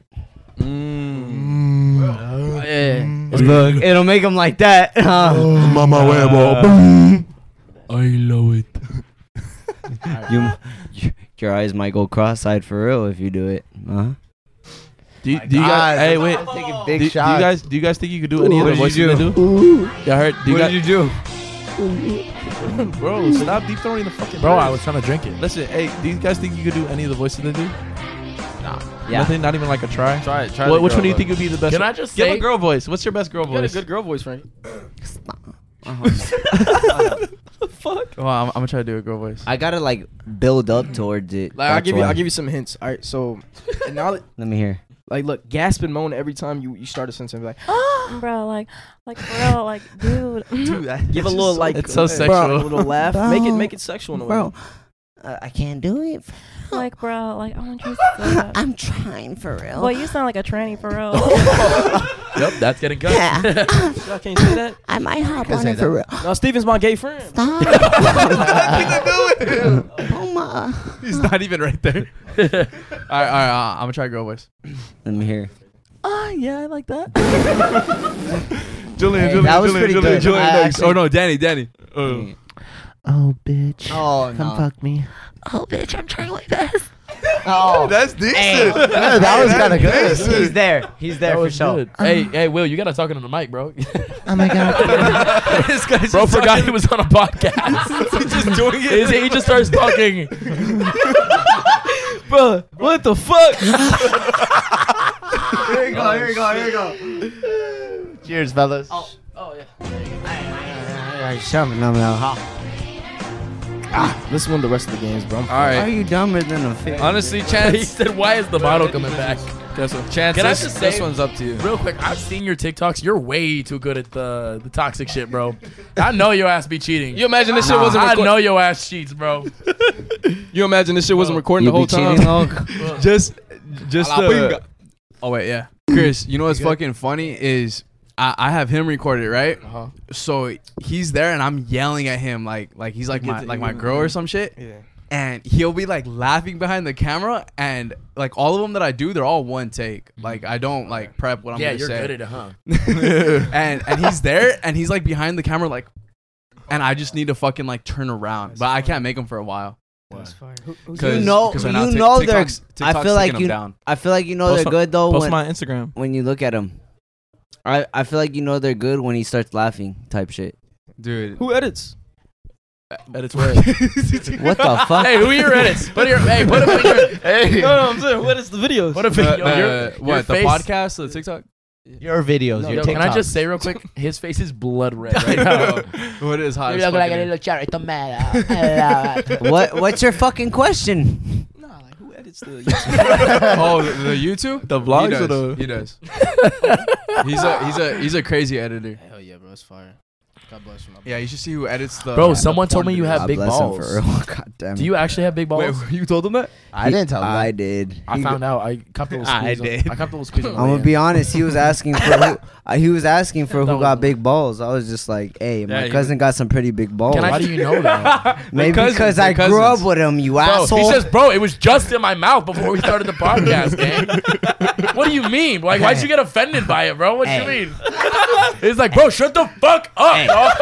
Yeah. Look, it'll make them like that. huh? Mama huevo. I love it. you, your eyes might go cross-eyed for real if you do it. Uh-huh. Do you, do you guys? Hey, wait. I'm taking Do, big do you shots. guys? Do you guys think you could do any What of the did you voices they do? Y'all heard? Do you What guys, did you do? Bro, stop deep throwing the fucking. Bro, drink. I was trying to drink it. Listen, hey, do you guys think you could do any of the voices they do? Yeah. Nothing, not even like a try. Try it. Try What, the which girl one do you voice. think would be the best? Can I just Give say- a girl voice? What's your best girl You got a voice? good girl voice, Frank. Well, I'm, I'm gonna try to do a girl voice. I gotta like build up towards it. Like I'll That's give you, why. I'll give you some hints. All right, so and now, that- Let me hear. like, look, gasp and moan every time you you start a sentence. Be like, Bro, like, like, bro, like, dude. Dude, that- give a it's little just like, It's so uh, sexual. a little laugh. Make it, make it sexual in a way. Bro, uh, I can't do it. Like, bro, like, I want you to say that. I'm trying for real. Boy, you sound like a tranny for real. Yep, that's getting cut. Y'all can't say that. I might hop Can on say it for real. No, Steven's my gay friend. Stop. Oh my. He's not even right there. all right, all right. Uh, I'm gonna try girl voice. Let me hear. Ah, yeah, I like that. Julian, Hey, Julian, that was Julian, pretty Julian, good. Julian. I no, actually- oh no, Danny, Danny. Oh, bitch. Oh Come no. fuck me. Oh, bitch, I'm trying my best. Oh, That's decent. Hey. Yeah, that was kind of good. he's there. He's there That for was sure. good. Hey, hey, Will, you gotta talk into the mic, bro. Oh my god. This guy's Bro just forgot talking- he was on a podcast. He's just doing it. He he just starts talking. Bro, what the fuck? Here we go. Here we go. Here we go. Cheers, fellas. Oh yeah. Let's win the rest of the games, bro. All Why are right. you dumber than a fish? Honestly, he Chance, said, "Why is the bottle coming back?" Guess what? Chance, Can I this, just this say- one's up to you. Real quick, I've seen your TikToks. You're way too good at the the toxic shit, bro. I know your ass be cheating. You imagine this shit wasn't I recorded? know your ass cheats, bro. You imagine this shit wasn't recording You the whole be cheating, time? Log? Just, just. A la Uh, pinga. oh wait, yeah. Chris, you know what's fucking funny is I, I have him recorded, right? Uh-huh. So he's there and I'm yelling at him like like he's like my like my girl or some shit. Yeah. And he'll be like laughing behind the camera, and like all of them that I do, they're all one take. Like I don't like prep what I'm Yeah, gonna you're say. good at it, huh? and and he's there, and he's like behind the camera, like, and I just need to fucking like turn around, but I can't make him for a while. That's fire. Who, who's Cause- You know, cause you right now, Tik- know they're. TikTok's- I TikTok's feel like taking 'em you. down. I feel like you know Post they're my- good though Post when my Instagram. when you look at them. I I feel like you know they're good when he starts laughing, type shit. Dude. Who edits? Edits where? What the fuck? Hey, who are your edits? Put your hey, put a finger. Hey, No, no, I'm saying, what is the videos? What a Uh, video. uh, your, your what the face- podcast, the TikTok? your videos, No, your Yo, can I TikToks. just say real quick? His face is blood red right now. What is hot? You as look like a fucking- little charito man. I love it. What What's your fucking question? Nah, like who edits the? Oh, the, the YouTube, The vlogs he or does. the- He does. he's a he's a he's a crazy editor. Hell yeah, bro, it's fire. God bless you, my Yeah, you should see who edits the. Bro, the someone told porn me you videos. have God big bless him balls. for real. God damn. Do you actually have big balls? Wait, you told him that? I didn't tell him I that. did. I He- found out. I copped a little I squeeze. on- did. I copped a little squeeze. on the I'm way gonna in. be honest. He was asking for who. Uh, he was asking for That who was- got big balls. I was just like, hey, my Yeah, he cousin got some pretty big balls. Why do you know that? Maybe cousins, because they're I grew cousins. up with him. You Bro, asshole. he says, bro, it was just in my mouth before we started the podcast, gang. What do you mean? Like, why'd you get offended by it, bro? What do you Hey. mean? He's like, bro, shut the fuck up, dog.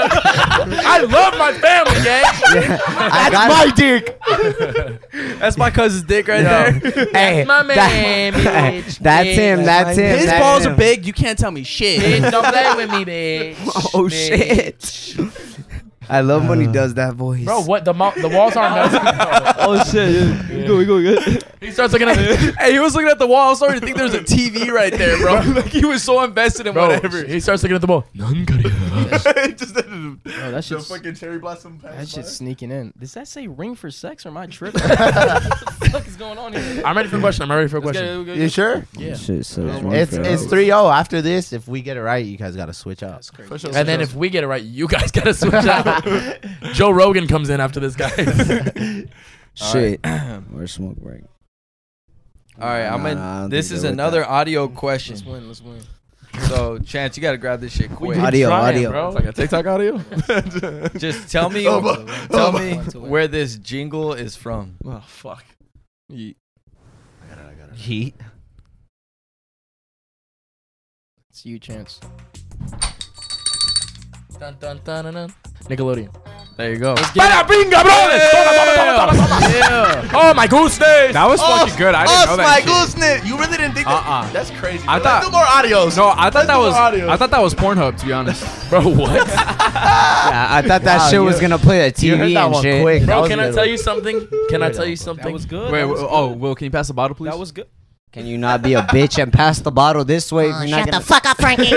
I love my family, gang. I got my dick. That's my cousin's dick right there. Hey, my man, that- bitch. that's him. That's him. His that's balls him. are big. You can't tell me shit. Bitch, don't play with me, bitch. Oh shit! I love when he does that voice. Bro, what? The mo- the walls aren't melting. Oh shit, yeah. We go, we go, good. He starts looking at me. Hey, he was looking at the wall. I was starting to think there was a T V right there, bro. Like he was so invested in Bro, whatever. he starts looking at the ball. Just the, Oh, that shit's, fucking cherry blossom. that shit's sneaking in. Does that say ring for sex or am I tripping? what the fuck is going on here? I'm ready for a question. I'm ready for a Let's question. get it, we go, You sure? Yeah. Shit, so It's it's three oh after this. If we get it right, you guys gotta switch up. That's crazy. For sure. And then if we get it right, you guys gotta switch out. Joe Rogan comes in after this guy. Shit. Or smoke break. All right, I'm Nah, in. nah, I don't This think is they're with another that. audio question. Let's win, let's win. So, Chance, you gotta grab this shit quick. been Audio, trying, audio. bro. It's like a TikTok audio. Just tell me, Oh, tell oh, me oh. where this jingle is from. Oh fuck. Yeet. Heat. It's you, Chance. Dun, dun, dun, dun, dun. Nickelodeon. There you go. Para pinga, brothers! Toma, toma, toma, toma, toma. Yeah. Oh my goodness! That was fucking good. I didn't know that shit. gooseness. You really didn't think that- Uh-uh. That's crazy. I Let's thought- do more audios. No, I thought Let's that do was more audios. I thought that was Pornhub, to be honest. Bro, what? Yeah, I thought that Wow, shit was you- gonna play a you T heard V that and one shit. quick. That Bro, was can I good. tell you something? Can I tell you something? That was good. Wait, that wait, was oh, good. Will, can you pass the bottle, please? That was good. Can you not be a bitch and pass the bottle this way? if Oh, you're not shut the gonna- fuck up, Frankie.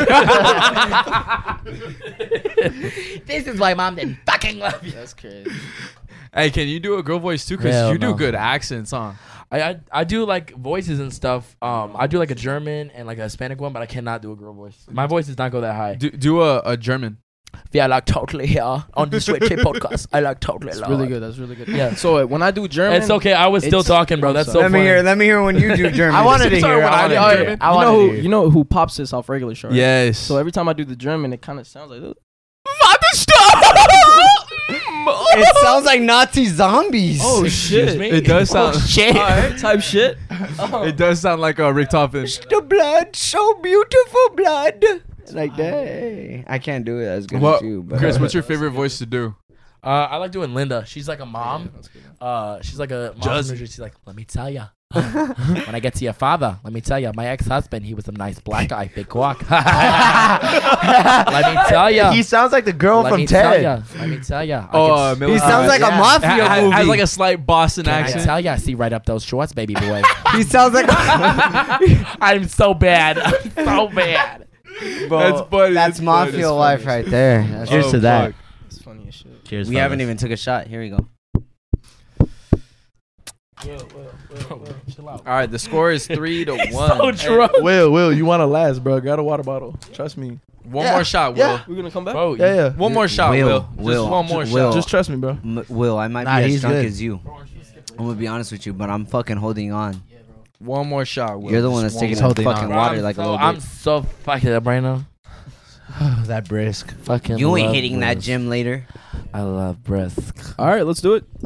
This is why mom didn't fucking love you. That's crazy. Hey, can you do a girl voice too? Because Hell you do no. good accents, huh? I, I I do like voices and stuff. Um, I do like a German and like a Hispanic one, but I cannot do a girl voice. My voice does not go that high. Do do a, a German. Yeah, I like totally here on the Switch podcast. I like totally. That's love really it. good. That's really good. Yeah. So uh, when I do German, It's okay. I was still it's- talking, bro. I'm That's so sorry. Let me funny. hear. Let me hear when you do German. I wanted to Sorry, hear. when I I wanted did to hear. German. I you wanted know to who hear. you know who pops this off regular show. Right? Yes. So every time I do the German, it kind of sounds like. It sounds like Nazi zombies. Oh Excuse shit! me? it does sound. shit! Alright, type shit. It does sound like uh, Rick Toppin. The blood, so beautiful blood. Like that. I can't do it as good What, as you. But Chris? What's your favorite voice to do? Uh, I like doing Linda. She's like a mom. Uh, she's like a mom from New Jersey. She's like, let me tell ya, When I get to your father, let me tell you, my ex-husband, he was a nice black guy, big guac. Let me tell you. He sounds like the girl Let from me tell Ted. ya. Let me tell you. Oh, uh, He sounds like a mafia has, movie. has like a slight Boston Can accent. I tell you? I see right up those shorts, baby boy. He sounds like. I'm so bad. I'm so bad. Bro, That's funny, That's that's mafia funny. life right there. That's Cheers Oh, to that. fuck. It's funny as shit. Cheers. we haven't even took a shot. Here we go. Chill out. All right, the score is three to He's one. so drunk. Will, Will, you want to last, bro? Got a water bottle. Trust me. One Yeah, more shot, Will. yeah. We're gonna come back. Bro, Yeah, yeah. One more shot, Will, Will. Will, Just one more Will. shot. Just trust me, bro. M- Will, I might Nah, be as he's drunk good. as you. I'm gonna be honest with you, but I'm fucking holding on. One more shot, Will. You're the one Just that's taking one the holding fucking on. water I'm like a so, little I'm bit. so fucking up right now. That brisk. Fucking You ain't love hitting that brisk. gym later. I love brisk. All right, let's do it.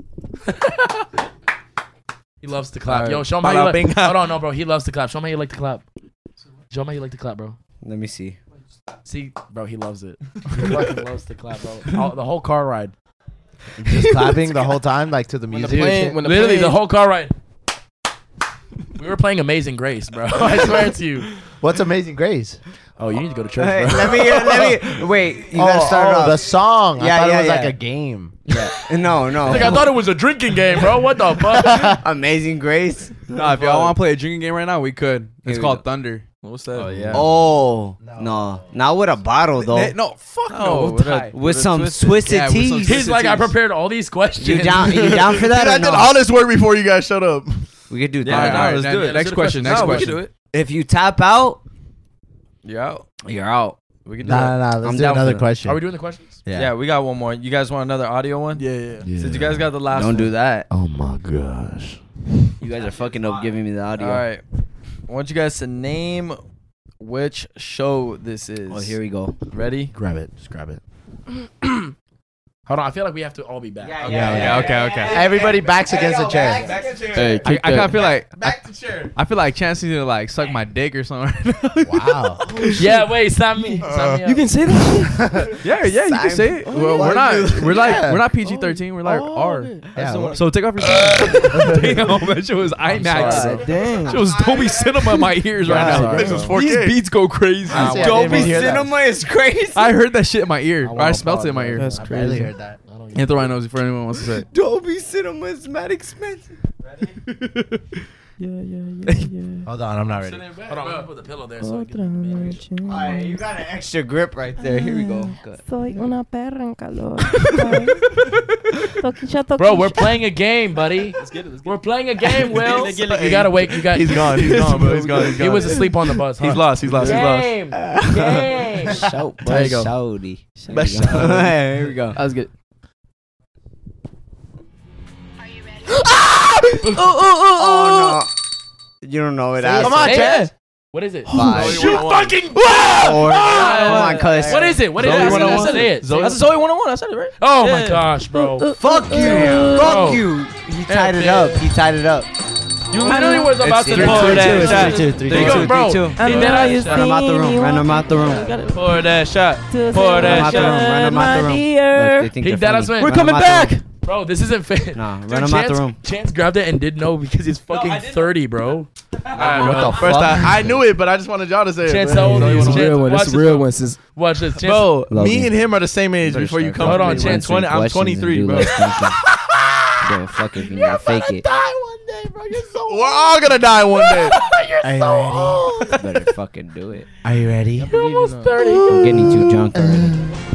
He loves to clap. Alright. Yo, show him how you like. Jalapeno. Hold on, no, bro. He loves to clap. Show him how you like to clap. Show him how you like to clap, bro. Let me see. See, bro, he loves it. He fucking loves to clap, bro. All, the whole car ride. Just clapping the whole time, like to the When the music. plane, when the Literally, plane, the whole car ride. We were playing Amazing Grace, bro. I swear to you. What's Amazing Grace? Oh, you need to go to church, Hey, bro. let me let me wait. You gotta oh, start oh, off. the song. I Yeah, thought yeah, it was yeah. like a game. No, no. Like, I thought it was a drinking game, bro. What the fuck? Amazing Grace. Nah, if y'all want to play a drinking game right now, we could. Here It's we called go. Thunder. What's that? Oh, yeah. Oh no, not with a bottle though. Ne- no, fuck no. No, We'll with tie. a- with a some twisted- twisted Yeah, with some teas. twisted- He's like, I prepared all these questions. You down? You down for that Dude, or I did no? all this work before you guys shut up. We could do Yeah, All right, that. all right, let's then- do it. Next Let's do the question. question. Next No, we question. can do it. If you tap out, You're out. you're out. We can do Nah, that. nah, nah. Let's I'm do down for another that. question. Are we doing the questions? Yeah. we got one more. You guys want another audio one? Yeah, yeah. yeah. Since you guys got the last Don't one. do that. Oh my gosh. You guys are fucking up giving me the audio. All right. I want you guys to name which show this is. Oh, here we go. Ready? Grab it. Just grab it. Hold on. I feel like we have to all be back. Yeah, Yeah, Yeah, okay, okay. Everybody backs against the chair. Hey, I, kick I kind that. of feel like I, Back to chair. I feel like Chance needs to like suck my dick or something. Wow. Yeah, wait, stop me. Stop me up. You can say that. yeah, yeah, you can say it. Oh, Well, we're why not. do- We're like Yeah. we're not P G thirteen. We're like Oh, R. okay. Yeah, So- what- So take off your. Damn, that shit was IMAX. God Bro. damn. Shit was Dolby Cinema in my ears right Yeah, now. this is four K. These beats go crazy. I see, I didn't Dolby even hear that. Cinema is crazy. I heard that shit in my ear. I Or I wanna smelt it in my ear. That's I barely crazy. heard that. Can't throw my nose before anyone wants to say it. Dolby Cinema is mad expensive. Yeah, yeah, yeah, yeah. Hold on, I'm not ready. Hold on, I'm gonna put the pillow there so I Otra can. noche Alright, you got an extra grip right there. Here we go. Good. Soy una perra en calor. Toquilla, toquilla. Bro, we're playing a game, buddy. Let's get it. Let's get We're playing a game, Will. Get it, get it. You gotta wait. You got. He's gone. He's gone, bro. He's gone. He's gone. He was asleep on the bus. He's huh? lost. He's lost. He's lost. Game. Game. Shout, There you go. Shouty. There Best we go. shout. Here we go. That was good. Oh no. You don't know it. Come on, Say Chaz. it. What is it? Five. You fucking. Four. Come on, cuz. What is it? What is Zoe it? one oh one. Say it. Zoe- That's Zoe one oh one. I said it right. Oh my Yeah. gosh, bro. Fuck you. Bro. Fuck you. He tied it up. He tied it up. You literally was about to three, pour two, that two, shot. three, two, three, There you two. go, bro. Three, two. He did I us. Run him out the room. Run him out the room. Pour that shot. To Pour say that Run him out the room. Run him out the room. my Look, dear. they think He they're dead funny. us win. We're Run him coming out the back. room. Bro, this isn't fair. Nah, Dude, run him out the Chance- room. Chance grabbed it and didn't know because he's fucking thirty, bro. Alright, What bro. the First, fuck? I, I knew it, but I just wanted y'all to say it. Chance, bro. how old are you? It's a real one. Watch It's a this, real bro. one. Sis. Watch this. Chance. Bro, Logan. me and him are the same age Better before you start come. Hold to on, me. Chance. twenty. I'm twenty-three, bro. Bro, fuck if you not fake it. We're all gonna die one day. Are you ready? Better fucking do it. Are you ready? You're almost thirty. I'm getting too drunk already.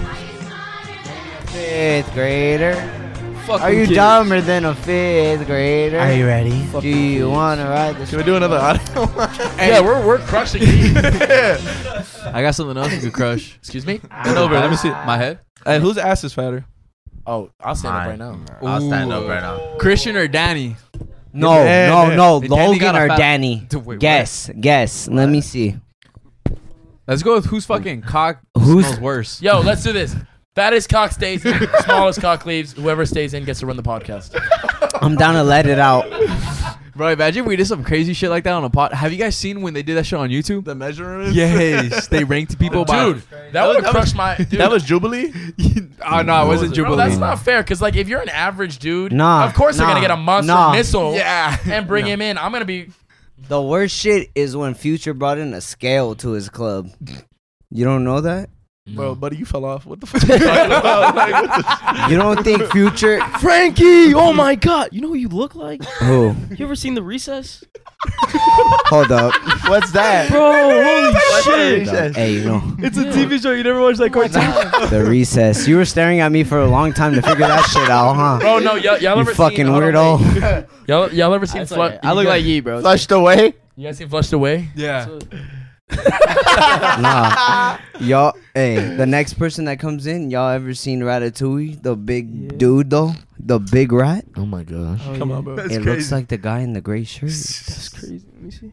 Fifth grader. Are you dumber than a fifth grader? Are you ready? Do you wanna ride the? Can we do another audio? Yeah, we're we're crushing these. I got something else you could crush. Excuse me. Bend over. Let me see. My head. Hey, whose ass is fatter? Oh, I'll stand up right now. I'll stand up right now. Christian or Danny? No, Yeah, no, yeah. no. Hey, Danny Logan got a or fat- Danny? Dude, wait, Guess, guess. Let me see. Let's go with who's fucking cock Who's- smells worse. Yo, let's do this. Fattest cock stays in, smallest cock leaves. Whoever stays in gets to run the podcast. I'm down to let it out. Bro, imagine we did some crazy shit like that on a pod. Have you guys seen when they did that shit on YouTube? The measurement. Yes, they ranked people by. Dude, that would crush my. Dude, That was Jubilee. Oh no, it wasn't Bro, Jubilee. that's not fair. Cause like, if you're an average dude, Nah, of course they're nah, gonna get a monster nah. missile, Yeah. and bring him in. I'm gonna be. The worst shit is when Future brought in a scale to his club. You don't know that? Bro, buddy, you fell off. What the fuck are you talking about? Like, what the You don't think Future? Frankie, oh my God. You know who you look like? Who? You ever seen The Recess? Hold up. What's that? Bro, holy shit. Hey, you know It's a T V show. You never watched that cartoon? the recess. You were staring at me for a long time to figure that shit out, huh? Bro, no, y'all, y'all You ever fucking seen, hold on, weirdo. wait. Y'all, y'all ever seen That's Flush? okay. I look like Yee, bro. Flushed away. You guys seen Flushed Away? Yeah. Nah, y'all. Hey, the next person that comes in, y'all ever seen Ratatouille? The big dude though, the big rat. Oh my gosh. Come on, bro. It looks like the guy in the gray shirt. That's crazy. Let me see.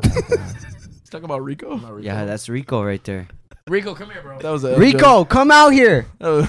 Let's talk about Rico. Yeah, that's Rico right there. Rico, come here, bro. That was a Rico, come out here. Oh,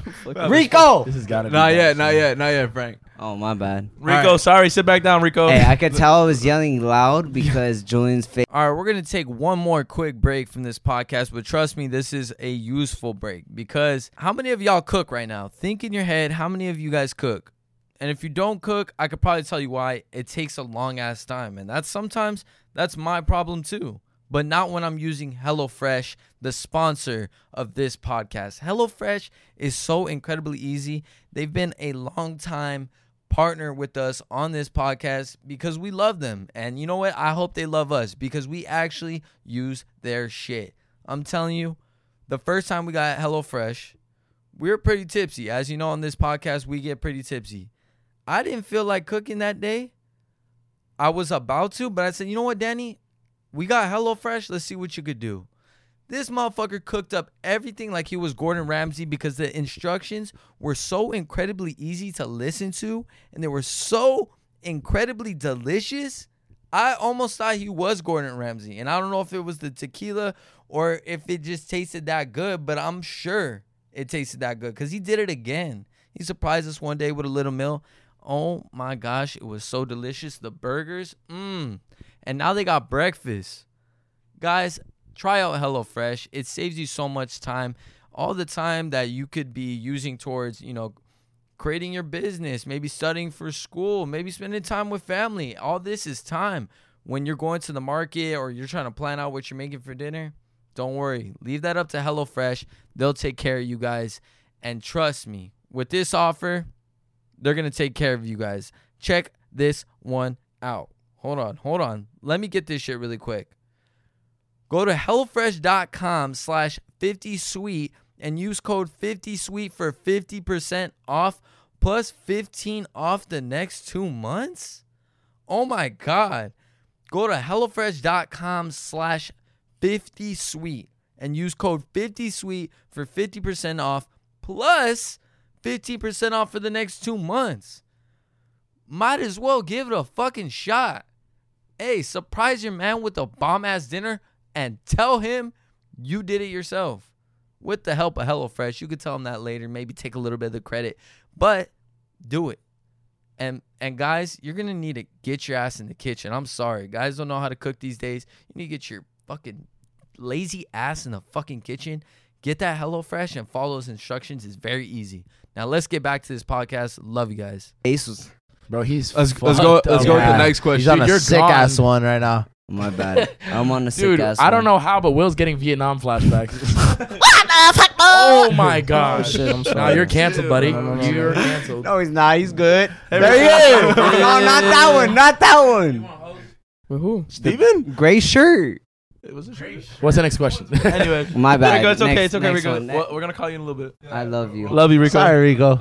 Rico. This has got to be. Not yet, not yet, not yet, Frank. Oh my bad. Rico, sorry. Sit back down, Rico. Hey, I could tell I was yelling loud because Julian's face. All right, we're going to take one more quick break from this podcast, but trust me, this is a useful break because how many of y'all cook right now? Think in your head, how many of you guys cook? And if you don't cook, I could probably tell you why. It takes a long ass time, and that's sometimes that's my problem too. But not when I'm using HelloFresh, the sponsor of this podcast. HelloFresh is so incredibly easy. They've been a long time partner with us on this podcast because we love them. And you know what? I hope they love us because we actually use their shit. I'm telling you, the first time we got HelloFresh, we were pretty tipsy. As you know, on this podcast, we get pretty tipsy. I didn't feel like cooking that day. I was about to, but I said, you know what, Danny? We got HelloFresh. Let's see what you could do. This motherfucker cooked up everything like he was Gordon Ramsay because the instructions were so incredibly easy to listen to and they were so incredibly delicious. I almost thought he was Gordon Ramsay. And I don't know if it was the tequila or if it just tasted that good, but I'm sure it tasted that good because he did it again. He surprised us one day with a little meal. Oh my gosh, it was so delicious. The burgers, mmm. And now they got breakfast. Guys, try out HelloFresh. It saves you so much time. All the time that you could be using towards, you know, creating your business, maybe studying for school, maybe spending time with family. All this is time. When you're going to the market or you're trying to plan out what you're making for dinner, don't worry. Leave that up to HelloFresh. They'll take care of you guys. And trust me, with this offer, they're going to take care of you guys. Check this one out. Hold on, hold on. Let me get this shit really quick. Go to HelloFresh.com slash 50Sweet and use code fifty sweet for fifty percent off plus fifteen off the next two months? Oh my God. Go to HelloFresh.com slash 50Sweet and use code fifty sweet for fifty percent off plus fifteen percent off for the next two months. Might as well give it a fucking shot. Hey, surprise your man with a bomb-ass dinner and tell him you did it yourself. With the help of HelloFresh, you could tell him that later, maybe take a little bit of the credit, but do it. And and guys, you're going to need to get your ass in the kitchen. I'm sorry. Guys don't know how to cook these days. You need to get your fucking lazy ass in the fucking kitchen. Get that HelloFresh and follow those instructions. It's very easy. Now let's get back to this podcast. Love you guys. Ace. Bro, he's Let's let's go. Let's go with the next question. He's on a You're sick gone. ass one right now. My bad. I'm on a sick Dude, ass. I don't one. know how, but Will's getting Vietnam flashbacks. What the fuck, Oh my God. Shit, I'm sorry. Nah, you're canceled, buddy. No, no, no, You're no. canceled. No, he's not. He's good. There he is. No, not that one. Not that one. With who? Steven? Gray shirt. It was a shirt. What's the next question? Anyway. My bad. Rico, it's okay. Next- It's okay, next Rico. one, Well, we're going to call you in a little bit. I love you. Love you, Rico. Sorry, Rico.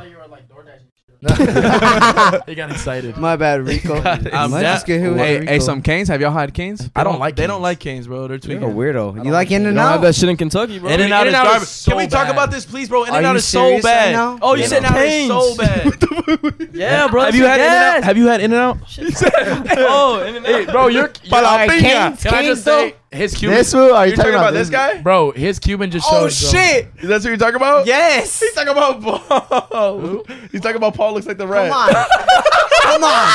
He got excited. My bad, Rico. God, I um, might that- just get hit with Hey, Rico. hey, some canes. Have y'all had canes? I don't like They Cane's. don't like Canes, bro. They're You're tweaking. a weirdo. You like In You and don't have Out? that shit in Kentucky, bro. In and Out is In-N-Out is garbage. so Can we talk bad. about this, please, bro? In Are and Out you is so serious right bad. now? Oh, you In said and Out is Cane's. so bad. Yeah, bro. Have you had In and Out? Have you had In and Out? Oh, in and Hey, bro, you're. you're Like Can Cane's, I just say his Cuban? This fool? Are you You're talking about this this guy? Bro, his Cuban just Oh shows. um, shit! That's what you're talking about? Yes. He's talking about Paul. He's talking about Paul looks like the rat. Come on. Come on. Come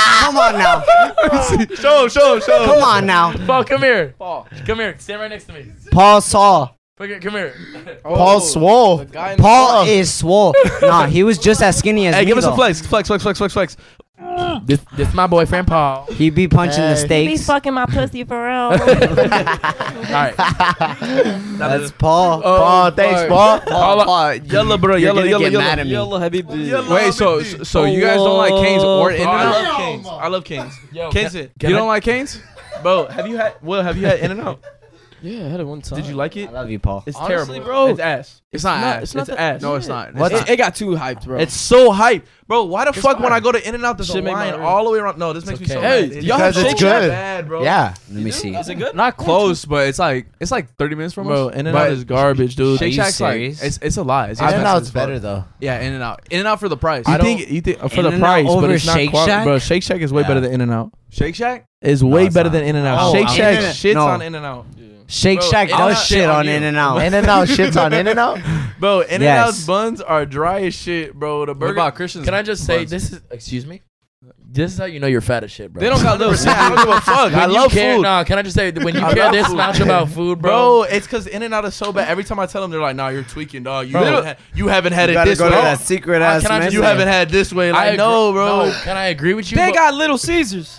on now. Show, show, show. Come on now. Paul, come here. Paul, come here. Stand right next to me. Paul Saul. Come here. Paul Swole. The guy in the Paul front. is swole. Nah, he was just as skinny as Hey, me. give us a though. flex, flex, flex, flex, flex, flex. This this my boyfriend Paul. He be punching the He be steaks. fucking my pussy for real. All right. That's Paul. Paul, thanks, Paul. Paul, Paul, yellow, bro, You're yellow, gonna yellow, get yellow. mad at me. Yellow heavy dude. Yellow. Wait, so so you guys don't like Canes or In Bro, and I Out? love Canes. I love Canes. Yo, Canes can- it. can You I- don't like Canes? Bro, have you had? Will, have you had In and Out? Yeah, I had it one time. Did you like I it? love you, Paul. It's Honestly, terrible, bro. It's ass. It's not not- ass. it's not It's that- ass. No, it's not. It's What's not. It, it got too hyped, bro. It's so hype, bro. Why the fuck when fire. I go to In and Out, there's a Shit make my line ear- all the way around? No, this makes me okay. so Hey, mad. y'all Because have it's Shake good. Shack? Bad, bro. Yeah. Let me see. Is it good? Not close, but it's like it's like thirty minutes from Bro, us. In and But Out is garbage, dude. Shake you Shack's like serious? it's it's a lot. It's In and expensive Out's as fuck. better though. Yeah, In and Out. In and Out for the price. You I don't- think you think for the In-N-Out price, but over it's not Shake quality, Shack? bro. Shake Shack is way Yeah. better than In and Out. Shake Shack? Is way it's better not. than In and Out. Oh, Shake I'm- Shack In-N-Out. shits No. on In and Out. Shake Bro, Shack In-N-Out does shit on you. In and Out. In and Out shits on In and Out. Bro, In and Yes. Out's buns are dry as shit, bro. The What burger. about Christian's? Can I just say buns? this is excuse me? This is how you know you're fat as shit, bro. They don't got little I don't give a fuck. When I you love care, food. Nah, can I just say when you I care love this food. much about food, bro? Bro, it's because In and Out is so bad. Every time I tell them, they're like, "Nah, you're tweaking, dog. You Bro. haven't had, you haven't had You it gotta this go way. to that secret Uh, ass can I just- You menu. haven't had this way." Like, agree- no, bro. No, can I agree with you? They but- got Little Caesars.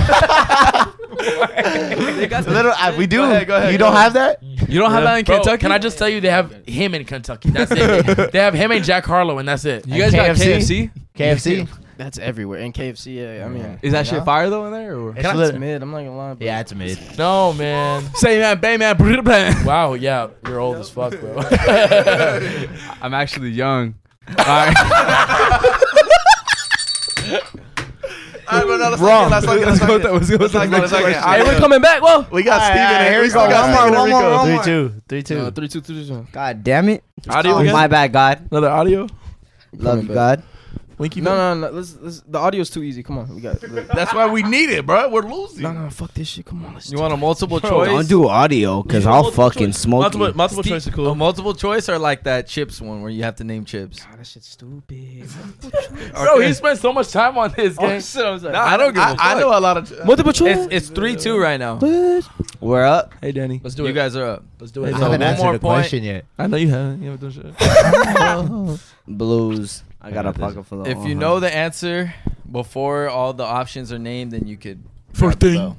They got Little, uh, we do. Go ahead, go ahead, you go don't ahead. have that? You don't have that in Bro, Kentucky? Can I just tell you they have him in Kentucky? That's it. They have him and Jack Harlow, and that's it. You guys got K F C? K F C? That's everywhere. And K F C, yeah. I mean, Is that yeah. shit fire though in there? Or? It's It's lit- mid. I'm not gonna lie. Bro. Yeah, it's mid. No, man. Say man, bay man, plan. Wow, yeah, you're old as fuck, bro. I'm actually young. All right. All right, bro, no, let's Wrong. Let's not get. Let's Let's go not with that. Let's go with Let's not that. get. Let's not get. Hey, we're coming back. Well, We got All right, Steven all right, in here we here. go. We got One more, Steven and one more, Rico. one Three, more. two. Three, two. uh, three, two, three, two. God damn it. Audio Oh, again? my bad, God. Another audio. Love you, God. Winky. No, no, no. Let's, let's, the audio's too easy. Come on, we got. It. That's why we need it, bro. We're losing. No, no, fuck this shit. Come on, let's. You want a multiple Bro, choice? Don't do audio, because I'll fucking smoke Multiple, you. multiple Steve- choice is A cool. multiple choice or like that chips one where you have to name chips? God, that shit's stupid. Bro, he spent so much time on this Oh, game. shit, I was like, Nah, I don't give a I, fuck. I know a lot of. multiple choice. It's it's three two right now. We're up. Hey, Danny. Let's do You it. guys are up. Let's do I it. So haven't one answered more the point. question yet. I know you haven't. You haven't done shit. Blues. I got a got this. pocket full of If you know the answer before all the options are named, then you could. First grab the thing. bell.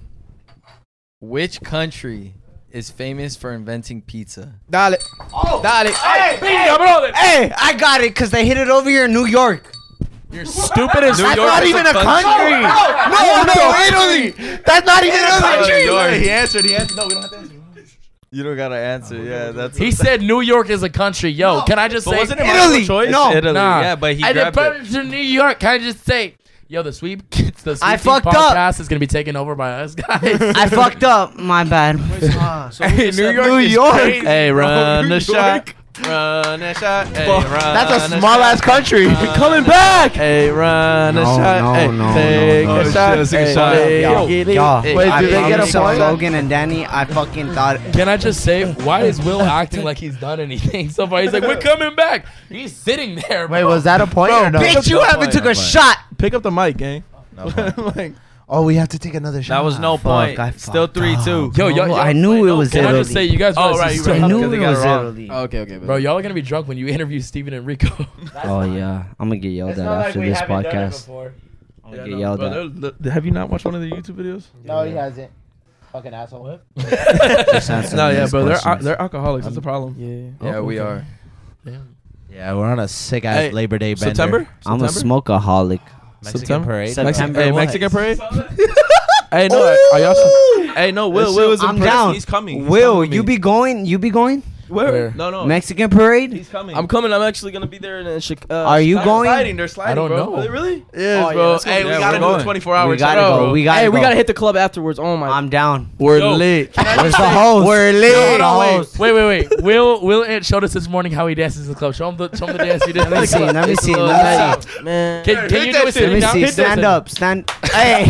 Which country is famous for inventing pizza? Dale. Oh, Dale. Hey, hey, I got it, because they hit it over here in New York. You're stupid as New That's York not is even a a country. No, no, Italy. That's not even a country. Yeah, he answered. He answered. No, we don't have to answer. You don't gotta answer. Yeah, that's. He said New York is a country. Yo, can I just But say wasn't it Italy. multiple choice? No. Italy. Nah. Yeah, but he I grabbed did it. to New York. Can I just say, yo, the sweep, the sweep I Team fucked up. podcast is gonna be taken over by us guys. I fucked up. My bad. Hey, New York New is York. crazy, Hey, bro. run New the shot. York. Run a shot. Hey, Well, run That's a a small shot. ass country. Uh, Coming back. Hey, run a No, shot. no, hey, no, take no, a no. shot. Oh, shit, let's take a Hey, shot. hey, Y'all, get it. y'all. Hey, Wait, I do they get a promise you, point? Logan and Danny, I fucking thought. Can I just say, why is Will acting like he's done anything so far? He's like, we're coming back. He's sitting there, bro. Wait, was that a point or no? Bitch, you haven't took a shot. Pick up the mic, gang. No point. like, Oh, we have to take another shot. That was no Fuck, point. I Still fucked three two. up. Yo, yo, yo, I knew wait, it no, was Can I just Italy. say, you guys Oh, realize right, this you're is- I right. knew Because it they got was it wrong. Italy. Okay, okay, Bro, y'all are gonna be drunk when you interview Steven and Rico. Oh yeah, I'm gonna get yelled at after this podcast. I'm gonna get yelled at. Bro, they're- have you not watched one of the YouTube videos? No, he hasn't. Fucking asshole. Just answer No, yeah, these bro. They're questions. they're alcoholics. That's the problem. Yeah. Yeah, we are. Yeah, we're on a sick ass Hey, Labor Day bender. September. I'm a September? smokeaholic. Mexican September? parade. September. Mexican, hey, what? Mexican parade. Hey, no, are y'all? Hey, no, Will, That shit Will, was I'm impressed. down. He's coming. He's Will, coming with you me. be going? You be going? Where? No, no. Mexican parade? He's coming. I'm coming. I'm actually gonna be there in uh, Chicago. Are you They're going? sliding. They're sliding. I don't bro. know. Really? Yes, Oh, yeah, bro. let's go. Hey, we Yeah, gotta we're do a going. twenty-four hour We gotta show. go. We gotta Hey, go. we gotta hit the club afterwards. Oh my. I'm down. We're Yo. lit. Where's the host? We're lit. Hold on, The wait, host. wait, wait, wait. Will Will Ant showed us this morning how he dances in the club. Show him the show him the dance he did. Let me see. Let me see. Let me see. Man. Can, can you do it Let sitting me down? see. Hit that Stand sitting. up. Stand. Hey.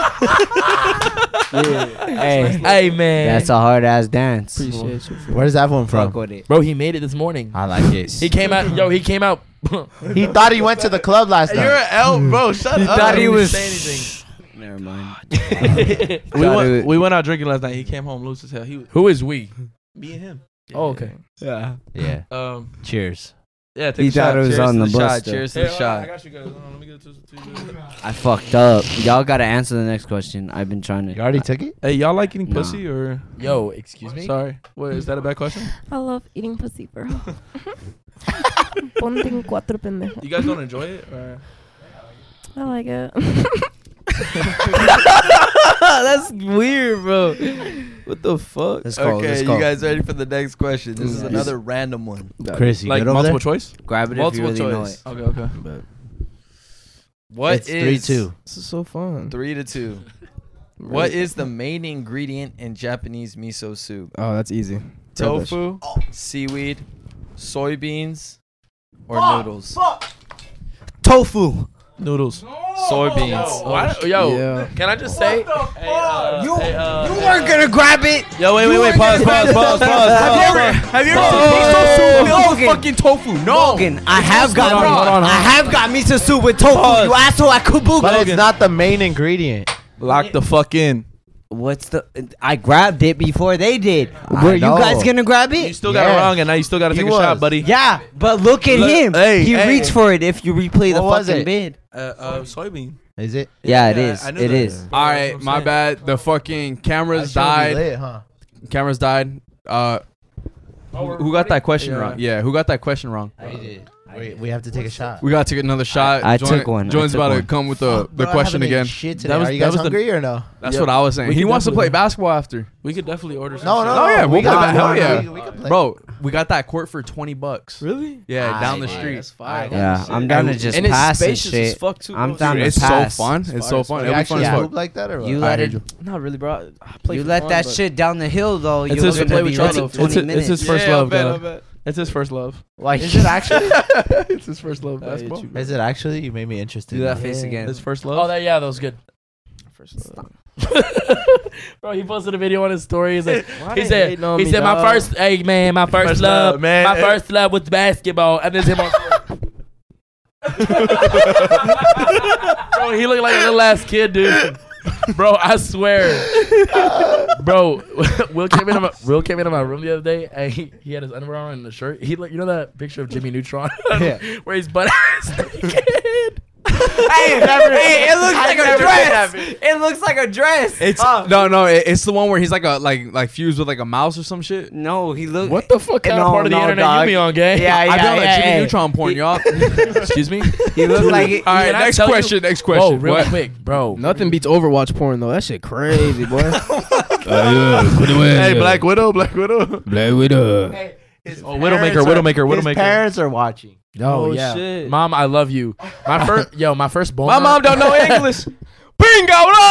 Hey. Hey man. That's a hard ass dance. Appreciate you. Where's that one Fuck from? with it. Bro, he made it this morning. I like it. He came out. Yo, he came out. He thought he went to the club last You're night. an elf, bro. Shut He up. thought he Didn't was. say anything. Never mind. we Gotta- went we went out drinking last night. He came home loose as hell. He was Who is we? me and him. Oh, okay. Yeah. Yeah. Um. Cheers. Yeah. Take He a shot. thought it was Cheers on to the the bus. shot. though. Cheers to Hey, the uh, shot. I got you guys. Hold on, let me get it to, to you. I fucked up. Y'all gotta answer the next question. I've been trying to. You already took it? Hey, y'all like eating Nah. pussy or? Yo, excuse me. Sorry. What is that a bad question? I love eating pussy, bro. Ponte en cuatro, pendejo. You guys don't enjoy it? Or? I like it. That's weird, bro. What the fuck? Let's go. Okay, let's you go. guys ready for the next question? This is Yes. another random one. Chris, you Like good over multiple there? choice? Grab it Multiple if you really choice. know it. Okay. Okay. What It's three is two. This is so fun. Three to two. What is the main ingredient in Japanese miso soup? Oh, that's easy. Tofu, seaweed, soybeans, or noodles? Tofu. Noodles. Soybeans. Why, yo, Yeah. can I just say? Hey, uh, You, hey, uh, you weren't gonna grab it. Yo, wait, wait, wait. Pause, pause, pause, pause, Have you pause, ever- pause. Have you ever Oh, seen miso soup filled with Logan. fucking tofu? No. Logan, I have got Hold on, hold on, hold on. I have got miso soup with tofu. Pause. You asshole, I kabuki. But it's not the main ingredient. Lock the fuck in. What's the? I grabbed it before they did. I Were you know. guys gonna grab You it? still got it Yes. wrong, and now you still got to He take a shot, was. buddy. Yeah, but look at Look- him. hey, he hey. reached for it. If you replay the What was fucking it? bid. Uh, uh, soybean. Is it? Yeah, it Yeah, is. I knew It that. is. All right, my bad. The fucking cameras died. Lit, huh? Cameras died. Uh, who, who got that question Yeah. wrong? Yeah, who got that question wrong? I did. Wait, we have to take a shot. We gotta take another shot. I Join- took one. I Join's took about to one. come with the, the Bro, I question haven't eaten again. Shit today. That was- Are you that guys was the- hungry or no? That's Yeah. what I was saying. We He could wants to definitely- play basketball after. We could definitely order some No, shit. no, Oh, yeah, we we'll got play that. Hell one. yeah. We- we can play. Bro, we got that court for twenty bucks. Really? Yeah, down the Aight, street. That's fire. Yeah, I'm down to just and it's pass this spacious shit. as fuck too. I'm bro. down Dude, to it's pass. so fun. It's It's fire, so it's fun. fire. It'll You be fun actually as yeah. fuck. hoop like that or what? You I let heard it. you. Not really, bro. I play You for let fun, that but- shit down the hill though. It's You're his- gonna be it's running his- twenty it's his- minutes. it's his first Yeah, I love, bet, God. I bet. It's his first love. Like, Is it actually? It's his first love. I hate Basketball. you, bro. Is it actually? You made me interested. do that in face it. again. His first Oh, love. that yeah, that was good. First love. Bro, he posted a video on his story. He's like, Why he they said, hating on he me, said, my dog? first, hey man, my first, First love, love, man. my first love was basketball, and this him on. Bro, he looked like a little ass kid, dude. Bro, I swear. Bro, Will came into my Will came into my room the other day, and he, he had his underwear on and the shirt. He look, you know that picture of Jimmy Neutron, Yeah. where he's butt ass naked. Hey, hey, it looks like a dress. It looks like a dress. It's Uh, no, no. It, it's the one where he's like a like like fused with like a mouse or some shit. no, he look. What the fuck kind No, of part of the no, internet dog. you be on, gang? Yeah, yeah, I be on yeah, that Jimmy yeah. Neutron porn, He- y'all. Excuse me. He looked like it. All right, Can I next tell you- question. Next Oh, question. real What? quick, bro. Nothing beats Overwatch porn though. That shit crazy, boy. Hey, Black Widow, Black Widow. Black Widow. His Oh, Widowmaker, parents are- Widowmaker, His Widowmaker. parents are watching. Oh, Oh, yeah, shit. Mom, I love you. My first, yo, my first boner. My mom don't know English. Bingo,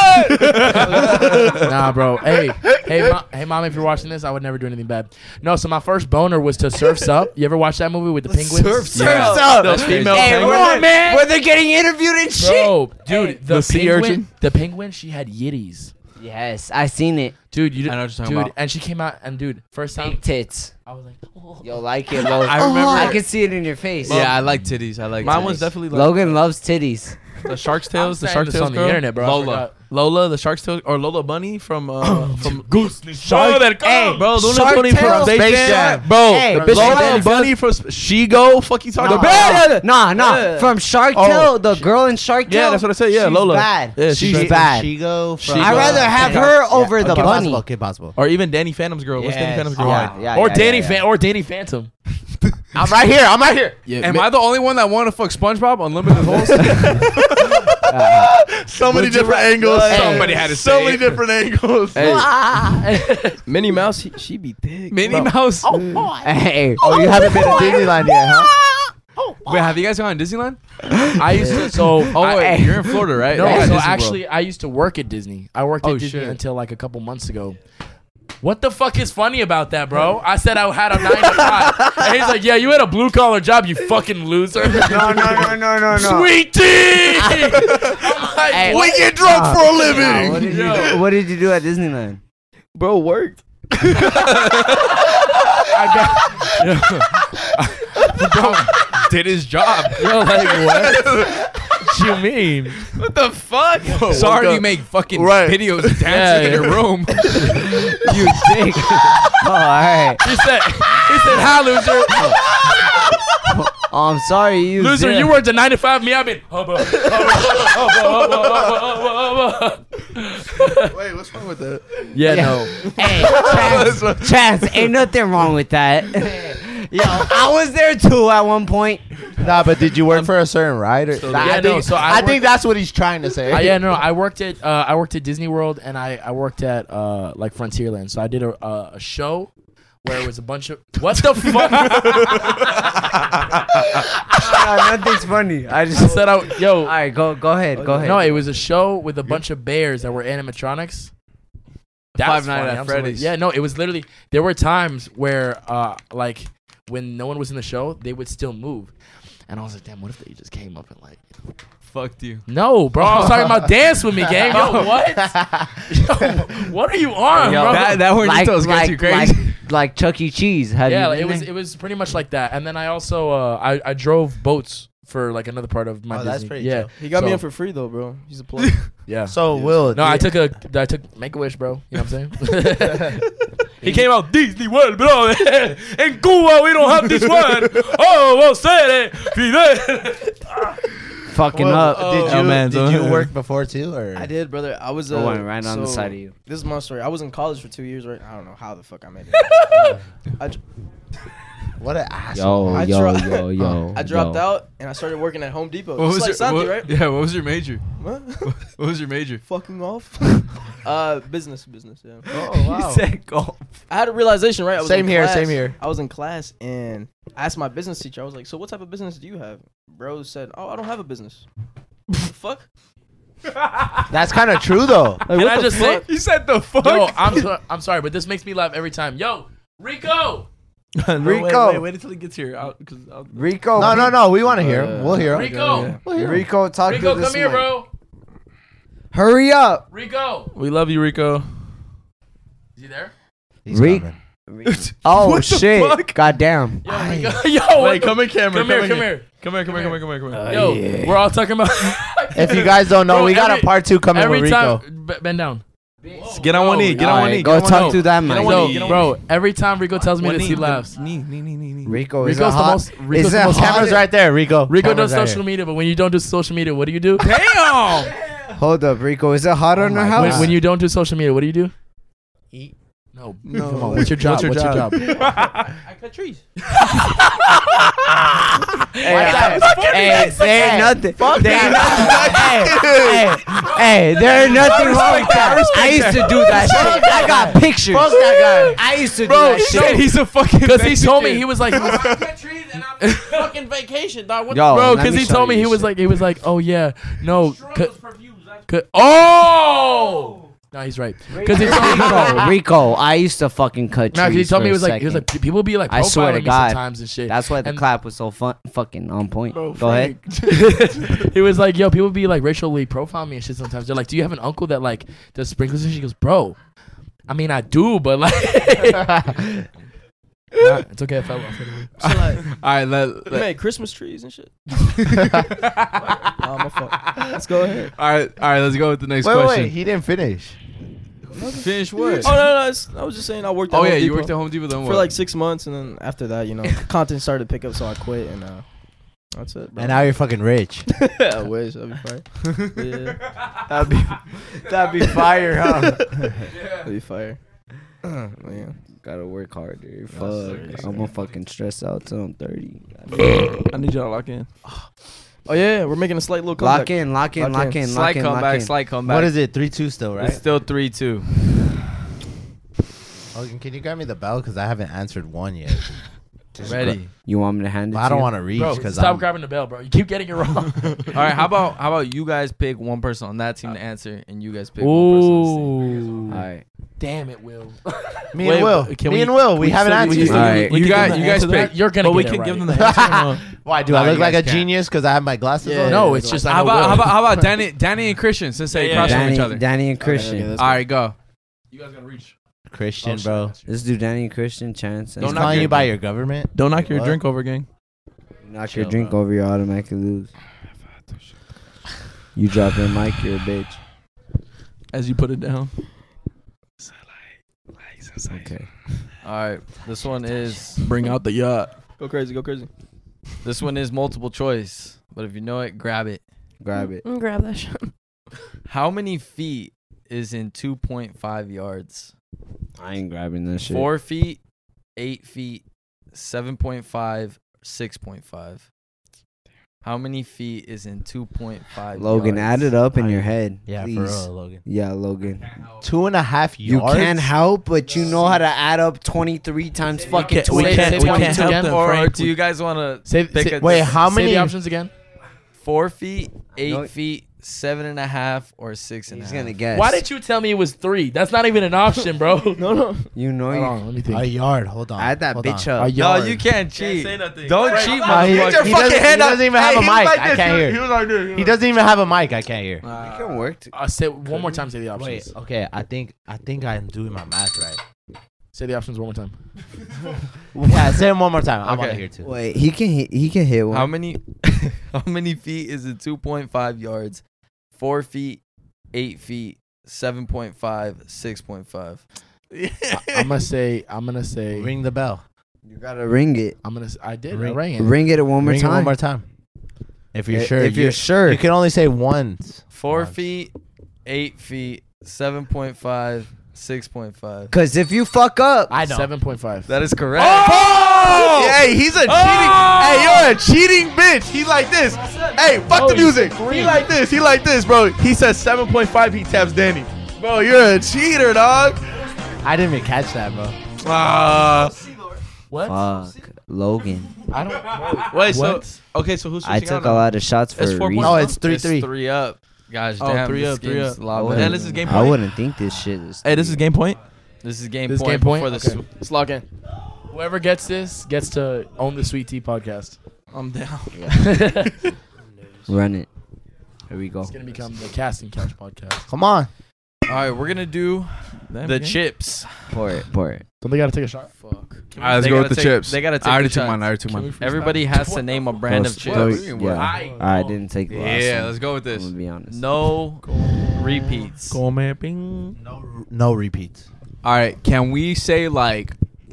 Nah, bro. Hey, hey, mom, hey, mom. If you're watching this, I would never do anything bad. No, so my first boner was to Surf's Up. You ever watch that movie with the penguins? Surf's Up. Those female Hey, penguins. where, man? Where they're getting interviewed and shit. Bro, dude, the, The sea penguin, urchin? the penguin, she had yitties. Yes, I seen it. Dude, you I know what you're talking dude, about. and she came out and dude, first time Big tits. I was like, oh. Yo, like it, Logan. I remember- I can see it in your face. Yeah, I like titties. I like. Mine titties. was definitely like Logan loves titties. the Shark's I'm Tales, the saying Shark's this Tales on girl. the internet, bro. I Lola, forgot. Lola, the Shark's Tales, or Lola Bunny from uh, from Goose. Shark. Hey, Bro, Lola Shark Bunny Tales, from Space Space Jam. Jam. Bro, Hey, the bitch, Lola Lola Bunny from Sp- She Go. Fuck you talking Nah, about? nah, nah. Yeah. From Shark Oh. Tale, the girl in Shark Tale. Yeah, that's what I said. Yeah, she's Lola. bad. Yeah, she's, she's bad. Shigo from. I'd rather have her over the Kim bunny. Possible, Kim Possible. Or even Danny Phantom's girl. What's Danny Yes. Phantom's girl? Yeah, yeah, or yeah, Danny yeah, Fan or Danny Phantom. I'm right here. I'm right here. Yeah, Am ma- I the only one that wanted to fuck SpongeBob? Unlimited holes. So many different angles. Hey. Somebody had to so say many it. different angles. Hey, Minnie Mouse, she, she be thick. Minnie bro. Mouse. Hey, Oh, you haven't been to Disneyland yet, huh? Wait, have you guys gone to Disneyland? I used to so Oh, I- wait, you're in Florida, right? No, They got so Disney World. actually, I used to work at Disney. I worked at Oh, Disney shit. until like a couple months ago. What the fuck is funny about that, bro? I said I had a nine to five. And he's like, yeah, you had a blue collar job, you fucking loser. no, no, no, no, no, no. Sweet tea! I'm like, Hey, We get drunk for a Nah, living. what, did you Yo. do? What did you do at Disneyland? Bro, worked. I got, Bro, did his job. Yo, like what? What you mean? What the fuck? Woke Sorry, up- you make fucking Right. videos of dancing Yeah, in your room. You dick. Oh, all right. He said, he said, hi, loser. Oh, I'm sorry. You Loser, did. you worked a nine to five. Me, I've been. Hubba, hubba, hubba, hubba, hubba, hubba. Wait, what's wrong with that? Yeah, no. Hey, Chance, Chance, ain't nothing wrong with that. Yo, I was there too at one point. Nah, but did you work for a certain ride? Or, nah, yeah, I no, think, so I I, think worked- that's what he's trying to say. Uh, yeah, no, no. I worked at uh, I worked at Disney World and I, I worked at uh, like Frontierland. So I did a uh, a show where it was a bunch of what the fuck? Uh, nothing's funny. I I just said I yo. All right, go go ahead. Go ahead. No, it was a show with a bunch of bears that were animatronics. That Five was Nights funny, at I'm sorry. Freddy's. Yeah, no, it was literally. There were times where, uh, like, when no one was in the show, they would still move, and I was like, damn, what if they just came up and like, Fucked you. no, bro, I was talking about dance with me, gang. Yo, what? Yo, what are you on, Yo, bro? That that like Hornitos got you like, crazy. like like Chuck E. Cheese. Have yeah, you like, been it was there? it was pretty much like that, and then I also uh, I I drove boats for like another part of my Oh, Disney. that's pretty yeah, chill. He got me So- in for free though, bro. He's a plug. yeah. So, Will. No, I did- took a I took Make a Wish, bro. You know what I'm saying? He came out Disney World, bro. In Cuba, we don't have this word. Oh, well said it, Fidel. fucking Well, up. Did you, Oh, man, did so- you work before too? Or I did, brother. I was. Uh, I went right on the so- side of you. This is my story. I was in college for two years, right? I don't know how the fuck I made it. I, dr- What an asshole. Yo, I yo, dro- yo, yo. I dropped yo. out and I started working at Home Depot. What Just was like your Santi, what- right? Yeah, what was your major? What? What was your major? Fucking off. uh, business, business. Yeah. Oh, wow. He said go. I had a realization, right? I was Same in here, class- same here. I was in class and I asked my business teacher. I was like, "So what type of business do you have?" Bro said, "Oh, I don't have a business." the fuck? That's kind of true, though. Like, Can what I the just fuck? say, You said the fuck. yo, I'm so, I'm sorry, but this makes me laugh every time. Yo, Rico, No, wait, Rico. Wait, wait until he gets here. I'll, cause I'll, Rico. No, no, no. We want to hear Uh, him. We'll hear him. Rico, We'll hear him. Rico, talk Rico, to this come here, mic. bro. Hurry up. Rico, we love you, Rico. is he there? He's Re- coming. Oh What the shit! fuck? Goddamn. Yo, Rico. Yo, what Wait, the- come in, camera. Come here, in come here. Come here, come here, come here, come here, come here. Yo, we're all talking about. If you guys don't know, Bro, we got every- a part two coming Every with Rico. time, b- bend down. Get on one knee. Get on All one right, knee. go Get on one talk knee. to that Get on mic. one Yo, knee. Get on bro, every time Rico tells me one this, knee. he laughs. Knee, knee, knee, knee, knee. Rico, is Rico's it the hot? most. Rico's Is the it most. hot? Camera's right there, Rico. Rico Camera's does right social here. media, but when you don't do social media, what do you do? Damn. Hold up, Rico. Is it hot on our my house? when, when you don't do social media, what do you do? Eat. No. No. Come on. What's your job? What's your What's your job? job? I cut trees. Hey, hey, there ain't nothing. There ain't nothing. Hey, hey, hey, there ain't nothing wrong with that. I used to do that shit. I got pictures. Fuck that guy. I used to do Bro, that he shit. said He's a fucking. Because he told me Mexican. he was like, he was, cut trees and I'm fucking vacation, dog. What Yo, bro, let because me he show told me you he this was shit. like, he was like, oh yeah, no, cut, cut. Oh, no, he's right. Because he told me, Rico, Rico, I used to fucking cut trees. no, 'cause he told me for he was a like, he was like, second. people be like, I swear to profiling me God. sometimes and shit. That's why the And- clap was so fun, fucking on point. Bro, Go ahead. Frank. He was like, yo, people be like racially profiling me and shit sometimes. They're like, do you have an uncle that like does sprinklers? And she goes, bro, I mean, I do, but like, nah, it's okay. I fell off. Anyway. So like, All right, let, you let- made Christmas trees and shit. Oh, my fault. Let's go ahead. all right, all right. Let's go with the next Wait, question. wait. He didn't finish. Finish what? Oh no, no, it's, I was just saying I worked. At Oh Home yeah, you Depot worked at Home Depot. Then for what? like six months, and then after that, you know, content started to pick up, so I quit, and uh, that's it. Bro. And now you're fucking rich. I wish that'd be fire. Yeah, That'd be, that'd be fire, huh? that'd be fire. Man. Gotta work harder. Fuck. I'm gonna fucking stress out till I'm thirty. I need y'all to lock in. Oh yeah, we're making a slight little comeback. Lock in, lock in, Lock lock in. in, Slight lock in, lock comeback, in. slight comeback. What is it? three two still, right? It's still three two. Oh, can you grab me the bell? Because I haven't answered one yet. Ready. You want me to hand it I to don't you? want to reach Bro, because stop I'm. grabbing the bell, bro. You keep getting it wrong. All right, how about how about you guys pick one person on that team to answer, and you guys pick one person on this team. Ooh. All right. Damn it, Will. Me Wait, and Will. but can Me we- and Will. We, we haven't still- answered. we still- All right. we You can got- give them you the guys answer to pick. that? You're gonna But we get it can give right. them the answer. or no? Why do Nah, I look you like a guys can't. genius because I have my glasses Yeah. on? No, it's just I How know about Will. how about how about Danny Danny and Christian since they Yeah, cross yeah, from each Danny, other? Danny and Okay, Christian. okay, that's All right, go. You guys gotta reach. Christian, Oh, bro. shit. Let's do Danny and Christian. Chance. He's Don't knock calling your- you by your government. Don't knock your What? drink over, gang. Knock your Chill, drink bro. over, you automatically lose. You drop your mic, you're a bitch. As you put it down. Okay. All right, this one is Bring out the yacht. Go crazy, go crazy. this one is multiple choice, but if you know it, grab it. Grab it. Mm, grab that shit. How many feet is in two point five yards? I ain't grabbing that shit. Four feet, eight feet, seven point five, six point five. How many feet is in two point five? Logan, add it up in your head. Yeah, please. for real, Logan. Yeah, Logan. Two and a half You yards. can't help, but you know how to add up twenty-three times fucking can't- we twenty. can't- we can't help Again, them, or Frank. do you guys want to Say, pick say, a Wait, how say many? the options again? four feet, eight No. feet, seven and a half, or six and a He's half? gonna guess. Why did you tell me it was three? That's not even an option, bro. No, no. you know Hold you on, let me think. A yard. Hold on. add that Hold bitch on. up? A No, yard. you can't cheat. say nothing. Don't Frank, cheat, Uh, he, motherfucker. he doesn't, he doesn't even have a mic. I can't hear. like this. He doesn't even have a mic. I can't hear. You can work. To- Uh, say one more time. Say the options. Wait. Okay. I think I think I'm doing my math right. Say the options one more time. Yeah. Say them one more time. I want to Okay. hear too. Wait, he can hit. He can hit one. How many? How many feet is in two point five yards? Four feet, eight feet, seven point five, six point five. I'm gonna say. I'm gonna say. Ring the bell. You gotta ring it. I'm gonna. s- I did. Ring- I rang it. Ring it one more Ring it time. one more time. If you're I- sure. If you, you're sure. you can only say once. Four Once. feet, eight feet, seven point five, six point five. Cause if you fuck up, I know. Seven point five. That is correct. Oh! Hey, he's a cheating. Hey, you're a cheating bitch. He like this. Hey, fuck Oh, the you music. said three. He like this. He like this, bro. He says seven point five. He taps Danny. Bro, you're a cheater, dog. I didn't even catch that, bro. Ah. What? fuck, Logan. I don't. Wait. So What? okay. So who's I switching took out a now? lot of shots for It's a four reason. points. Oh, it's three It's three. three up. Gosh, Oh, damn. three this up, three game's up. a lot I better. And wouldn't- this is game I point. wouldn't think this shit is. Hey, this is game point. This is game This point game point? before the Okay. sw- Let's lock in. Whoever gets this gets to own the Sweet Tea podcast. I'm down. it's Run it. Here we go. gonna become the Casting Couch podcast. Come on. All right, we're gonna do Damn, the game. chips. Pour it. Pour it. Somebody gotta take a shot. Fuck. All right, let's They go gotta with the take- chips. they gotta take I already the took shots. mine. I already took Can we mine. freestyle? Everybody has to name a brand of Those- chips. those- What? yeah. Why? I didn't take the last Yeah, one. let's go with I'm this. gonna be honest. No repeats. Go man, bing. No, no repeats. All right, can we say like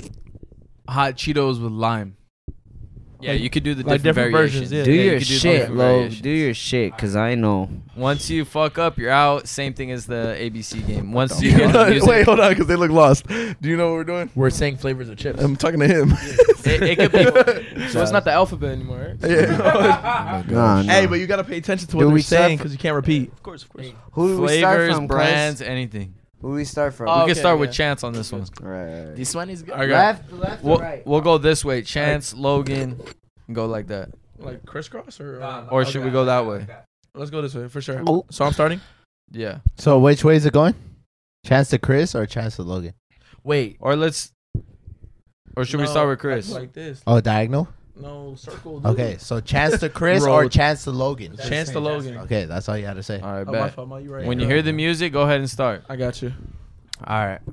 hot Cheetos with lime? Yeah, you could do the Like different, different versions, variations. Do yeah. Yeah, you your could do shit, different Lo. variations. Do your shit, cause I know. Once you fuck up, you're out. Same thing as the A B C game. Once you get the music, Wait, hold on, because they look lost. Do you know what we're doing? We're saying flavors of chips. I'm talking to him. it, it could be. So it's not the alphabet anymore, right? yeah. Nah, nah. Hey, but you gotta pay attention to what Do they're we start saying fr- because you can't repeat. Of course, of course. Who do we start Flavors, from, brands, Cuz? anything. Who do we start from? Oh, we okay, can start with yeah. Chance on this one. Right, right, right. This one is good. I got Left, left, We'll, or right? we'll go this way. Chance, Logan, and go like that. like crisscross or uh, Or should we go that way? let's go this way for sure. So I'm starting. Yeah. So which way is it going? Chance to Chris or chance to Logan? Wait. Or let's. Or should we No, start with Chris? Like this. Oh, diagonal. No circle. Okay, so chance to Chris or Road. chance to Logan. Chance to Logan. Okay, that's all you had to say. All right, Oh, my bet. fault, Ma, you right. When you hear the music, go ahead and start. I got you. All right.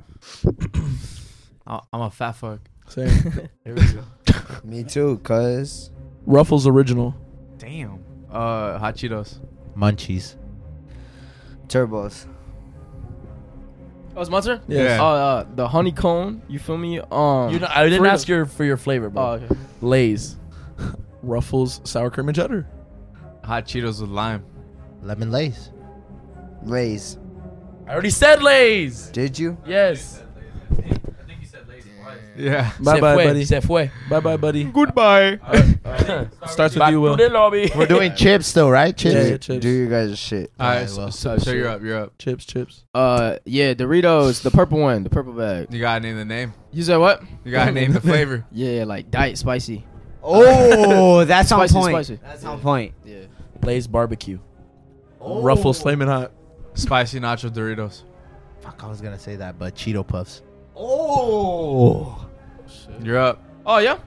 I'm a fat fuck. Same. Here we go. Me too, cuz. Ruffles original. Damn. Uh, hot Cheetos. Munchies. Turbos. Oh, it's my turn? Yes. Oh, uh, the honeycomb. You feel me? Um, You know, I didn't Freedom. ask your for your flavor, bro. Oh, okay. Lay's. Ruffles sour cream and cheddar. Hot Cheetos with lime. Lemon Lace. Lay's. I already said Lay's. Did you? Yes. Yeah. Bye Se bye, fue, buddy. Se fue. Bye bye, buddy. Goodbye. Starts with Back you, to Will. the lobby. We're doing chips still, right? Chips. Yeah, Do- yeah, chips. Do you guys shit. All right. Alright, So, well. so, so you're up. You're up. Chips, chips. Uh, yeah, Doritos, the purple one, the purple bag. You gotta name the name. You said what? You gotta name the flavor. Yeah, yeah, like diet spicy. Oh, that's on Spicy, point. spicy. That's on point. Yeah. Lay's barbecue. Ruffles flaming hot. Spicy nacho Doritos. Fuck, I was gonna say that, but Cheeto Puffs. Oh. You're up. Oh yeah.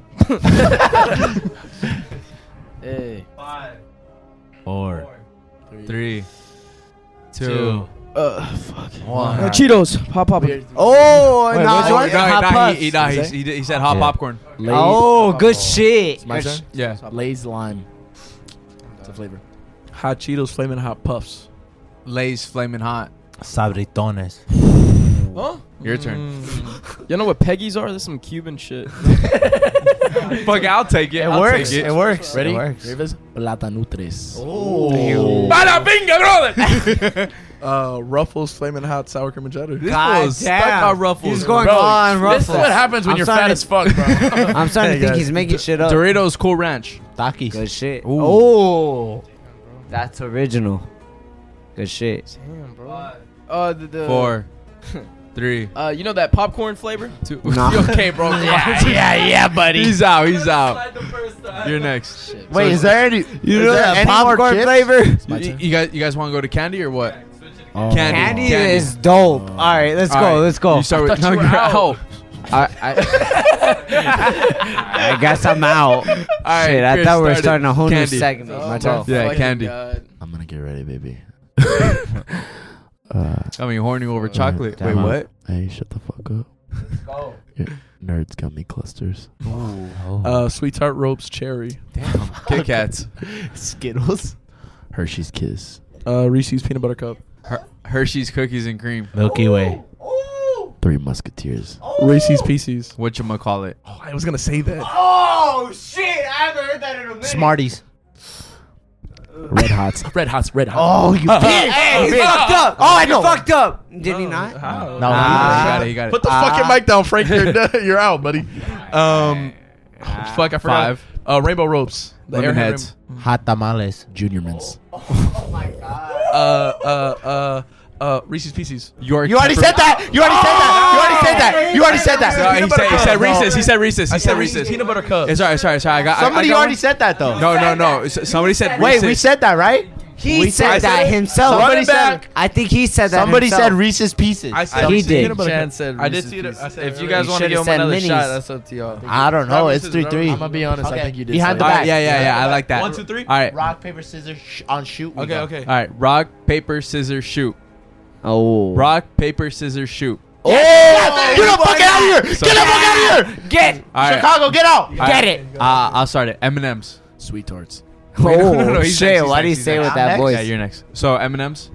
Hey. Four. Three, two, Two, Uh, fuck. One. Uh, Cheetos. Pop pop. Oh, Wait, no, which no, one? hot No, he, puffs. he, nah, he, he, he said hot Yeah. popcorn. Lay's, Oh, good shit. my turn. Yeah. Lay's lime. It's a flavor. Hot Cheetos, flaming hot puffs. Lay's flaming hot. Sabritones. Huh? Your turn. You know what Peggy's are? There's some Cuban shit. Fuck, I'll take it. It I'll works. Take it. It works. Ready? It works. Rivas? Platanutres. Oh. Bada bingo, brother. Uh, Ruffles, flaming hot sour cream and cheddar. This God fool's damn. stuck on Ruffles. He's going Bro, on This Ruffles. is what happens when I'm you're starting fat as fuck, bro. I'm starting Hey, to think guys. he's making shit up. Doritos Cool Ranch. Takis. Good shit. Ooh. Oh. That's original. Good shit. Damn, bro. Uh, the, the Four. Three. Uh, you know that popcorn flavor? Two. Nah. Okay, bro. Yeah, yeah, yeah, buddy. He's out. He's out. You're next. Wait, is there any? You is know there that any more popcorn chips? flavor? My You, turn. you guys, you guys want to go to candy or what? Oh. Candy. Candy, Candy. is dope. All right, let's All go. right. Let's go. You start with. thought No, you were you're out. out. I, I guess I'm out. All right, Shit, I Chris thought we were started. starting a whole new Candy. segment. Oh, My turn. Yeah, fucking candy. God. I'm gonna get ready, baby. Got me horny over chocolate. damn. Wait, what? Hey, shut the fuck up. Go. Yeah, nerds got me clusters. Uh, Sweet Tart Ropes, cherry. Kit Kats. Skittles. Hershey's Kiss. Uh, Reese's peanut butter cup. Her- Hershey's cookies and cream. Milky Way. Three Musketeers. Reese's Pieces. Whatchamacallit. Oh, I was gonna say that. Oh shit! I haven't heard that in a minute. Smarties. Red Hots. Red Hots, Red Hots. Oh, you bitch! Hey, he fucked up. Oh, I know. Fucked up. Did he not? How? No, he Ah. got it. He got it. Put the Ah. fucking mic down, Frank. You're, done. You're out, buddy. Um, oh, fuck, I forgot. Five. Uh, Rainbow Ropes. The Lemon Airhead heads. Hot tamales. Junior mints. Rainbow- Uh, uh, uh, uh, Reese's Pieces. York You already pepper- said that. You already said that. You already said that. You already said No, that. he said, he said Reese's. He said Reese's. I He said said Reese's Reese's. peanut butter cup. Hey, sorry, sorry, sorry. I got. I- Somebody I got already one. said that though. No, no, no. S- Somebody said Wait, Reese's. we said that, right? He We said said that it. himself. Somebody Somebody said- said. I think he said that. Somebody himself. said Reese's Pieces. I said He Reese's did. peanut butter Chan cup. said I did Reese's see it. I Pieces. said If you it guys earlier. want to should've give him said another minis. shot, that's up to y'all. I don't know. It's Reese's, three bro. three. I'm gonna be honest. I Okay. think you did. Behind say the that. All back. right, yeah, yeah, yeah. I like that. One, two, three. All right. Rock paper scissors sh- on shoot. we Okay, go. okay. All right. Rock, paper, scissors, shoot. Oh. Rock, paper, scissors, shoot. Oh. Get the fuck out of here! Get the fuck out of here! Get. All right. Chicago, get out. All right. Get it. Uh, I'll start it. M and M's. Sweet tarts. Wait, no, Oh no, no, he's shit! next, he's Why do you next, he's say it next. with that I'm voice? Yeah, you're next. So M and M's.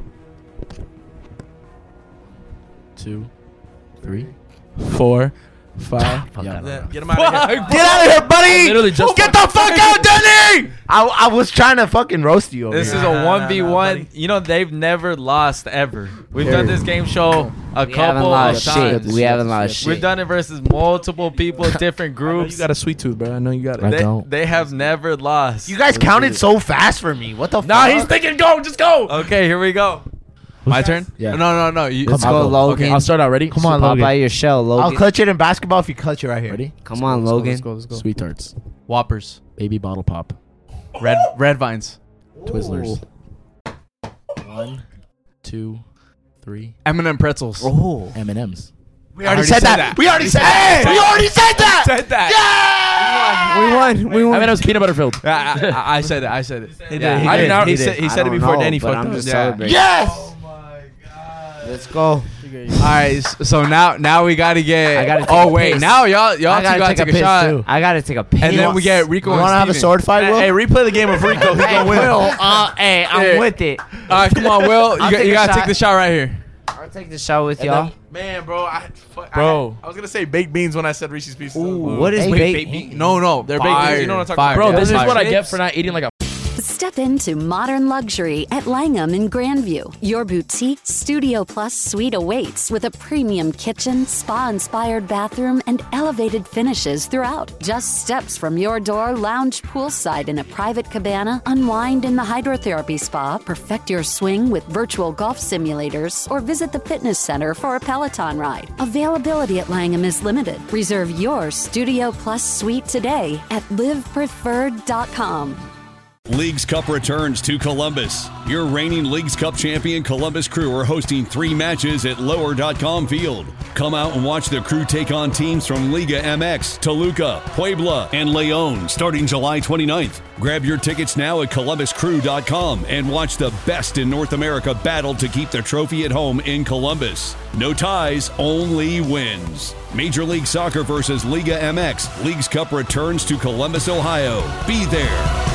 Two. Three. Four, five. Yeah. Yeah, get him out of here. Get out of here, buddy! literally just Get the fuck out, Denny! I, I was trying to fucking roast you over This here. is a one v one. You know, they've never lost ever. We've done this game show a We haven't couple lost of shit. times. We haven't lost shit. We've done it versus multiple people, different I know groups. you got a sweet tooth, bro. I know you got I it. They, don't. they have never lost. You guys counted so fast for me. What the Nah, fuck? he's thinking go. Just go. Okay, here we go. My turn. Yeah. No, no, no. You. Let's I'll go, go. Logan. Okay, I'll start out. Ready? Come on, Logan. Pop out your shell, Logan. I'll clutch it in basketball if you clutch it right here. Ready? Come on, Logan. Sweet tarts. Whoppers. Baby bottle pop. Red red vines. Twizzlers. One, two, three. M and M pretzels. Oh. M and M's. We already, said, that. We already said that. We already said that. Said that. We won. We I won. mean, it was peanut butter filled. I, I, I said it. I said it. He did. Yeah, He I did. did not- He he said. said- He said it I don't before know, Danny but fucked I'm up. just Yeah. celebrating. Yes. Let's go. All right. s- So now now we gotta get. I gotta take oh a wait. piss. Now y'all y'all I two gotta gotta take a take a piss, shot. too. I gotta take a piss. And then we get Rico You and want to have a Steven. sword fight, Will? Hey, replay the game of Rico. Who's Hey, gonna win? Will, uh, hey, I'm Yeah. with it. All right, come on, Will. You, I'll got, take you a gotta shot. take the shot right here. I'll take the shot with And y'all. then- Man, bro, I, fuck, Bro. I, I was gonna say baked beans when I said Reese's Pieces. Ooh, what is Hey, baked? baked No, no, They're baked beans. You know what I'm talking Fire. about. Bro, this is Fire. what I get for not eating like a. Step into modern luxury at Langham in Grandview. Your boutique Studio Plus suite awaits with a premium kitchen, spa-inspired bathroom, and elevated finishes throughout. Just steps from your door, lounge poolside in a private cabana, unwind in the hydrotherapy spa, perfect your swing with virtual golf simulators, or visit the fitness center for a Peloton ride. Availability at Langham is limited. Reserve your Studio Plus suite today at live preferred dot com. Leagues Cup returns to Columbus. Your reigning Leagues Cup champion Columbus Crew are hosting three matches at lower dot com field. Come out and watch the Crew take on teams from Liga M X, Toluca, Puebla, and Leon starting July twenty-ninth. Grab your tickets now at columbus crew dot com and watch the best in North America battle to keep the trophy at home in Columbus. No ties, only wins. Major League Soccer versus Liga M X. Leagues Cup returns to Columbus, Ohio. Be there.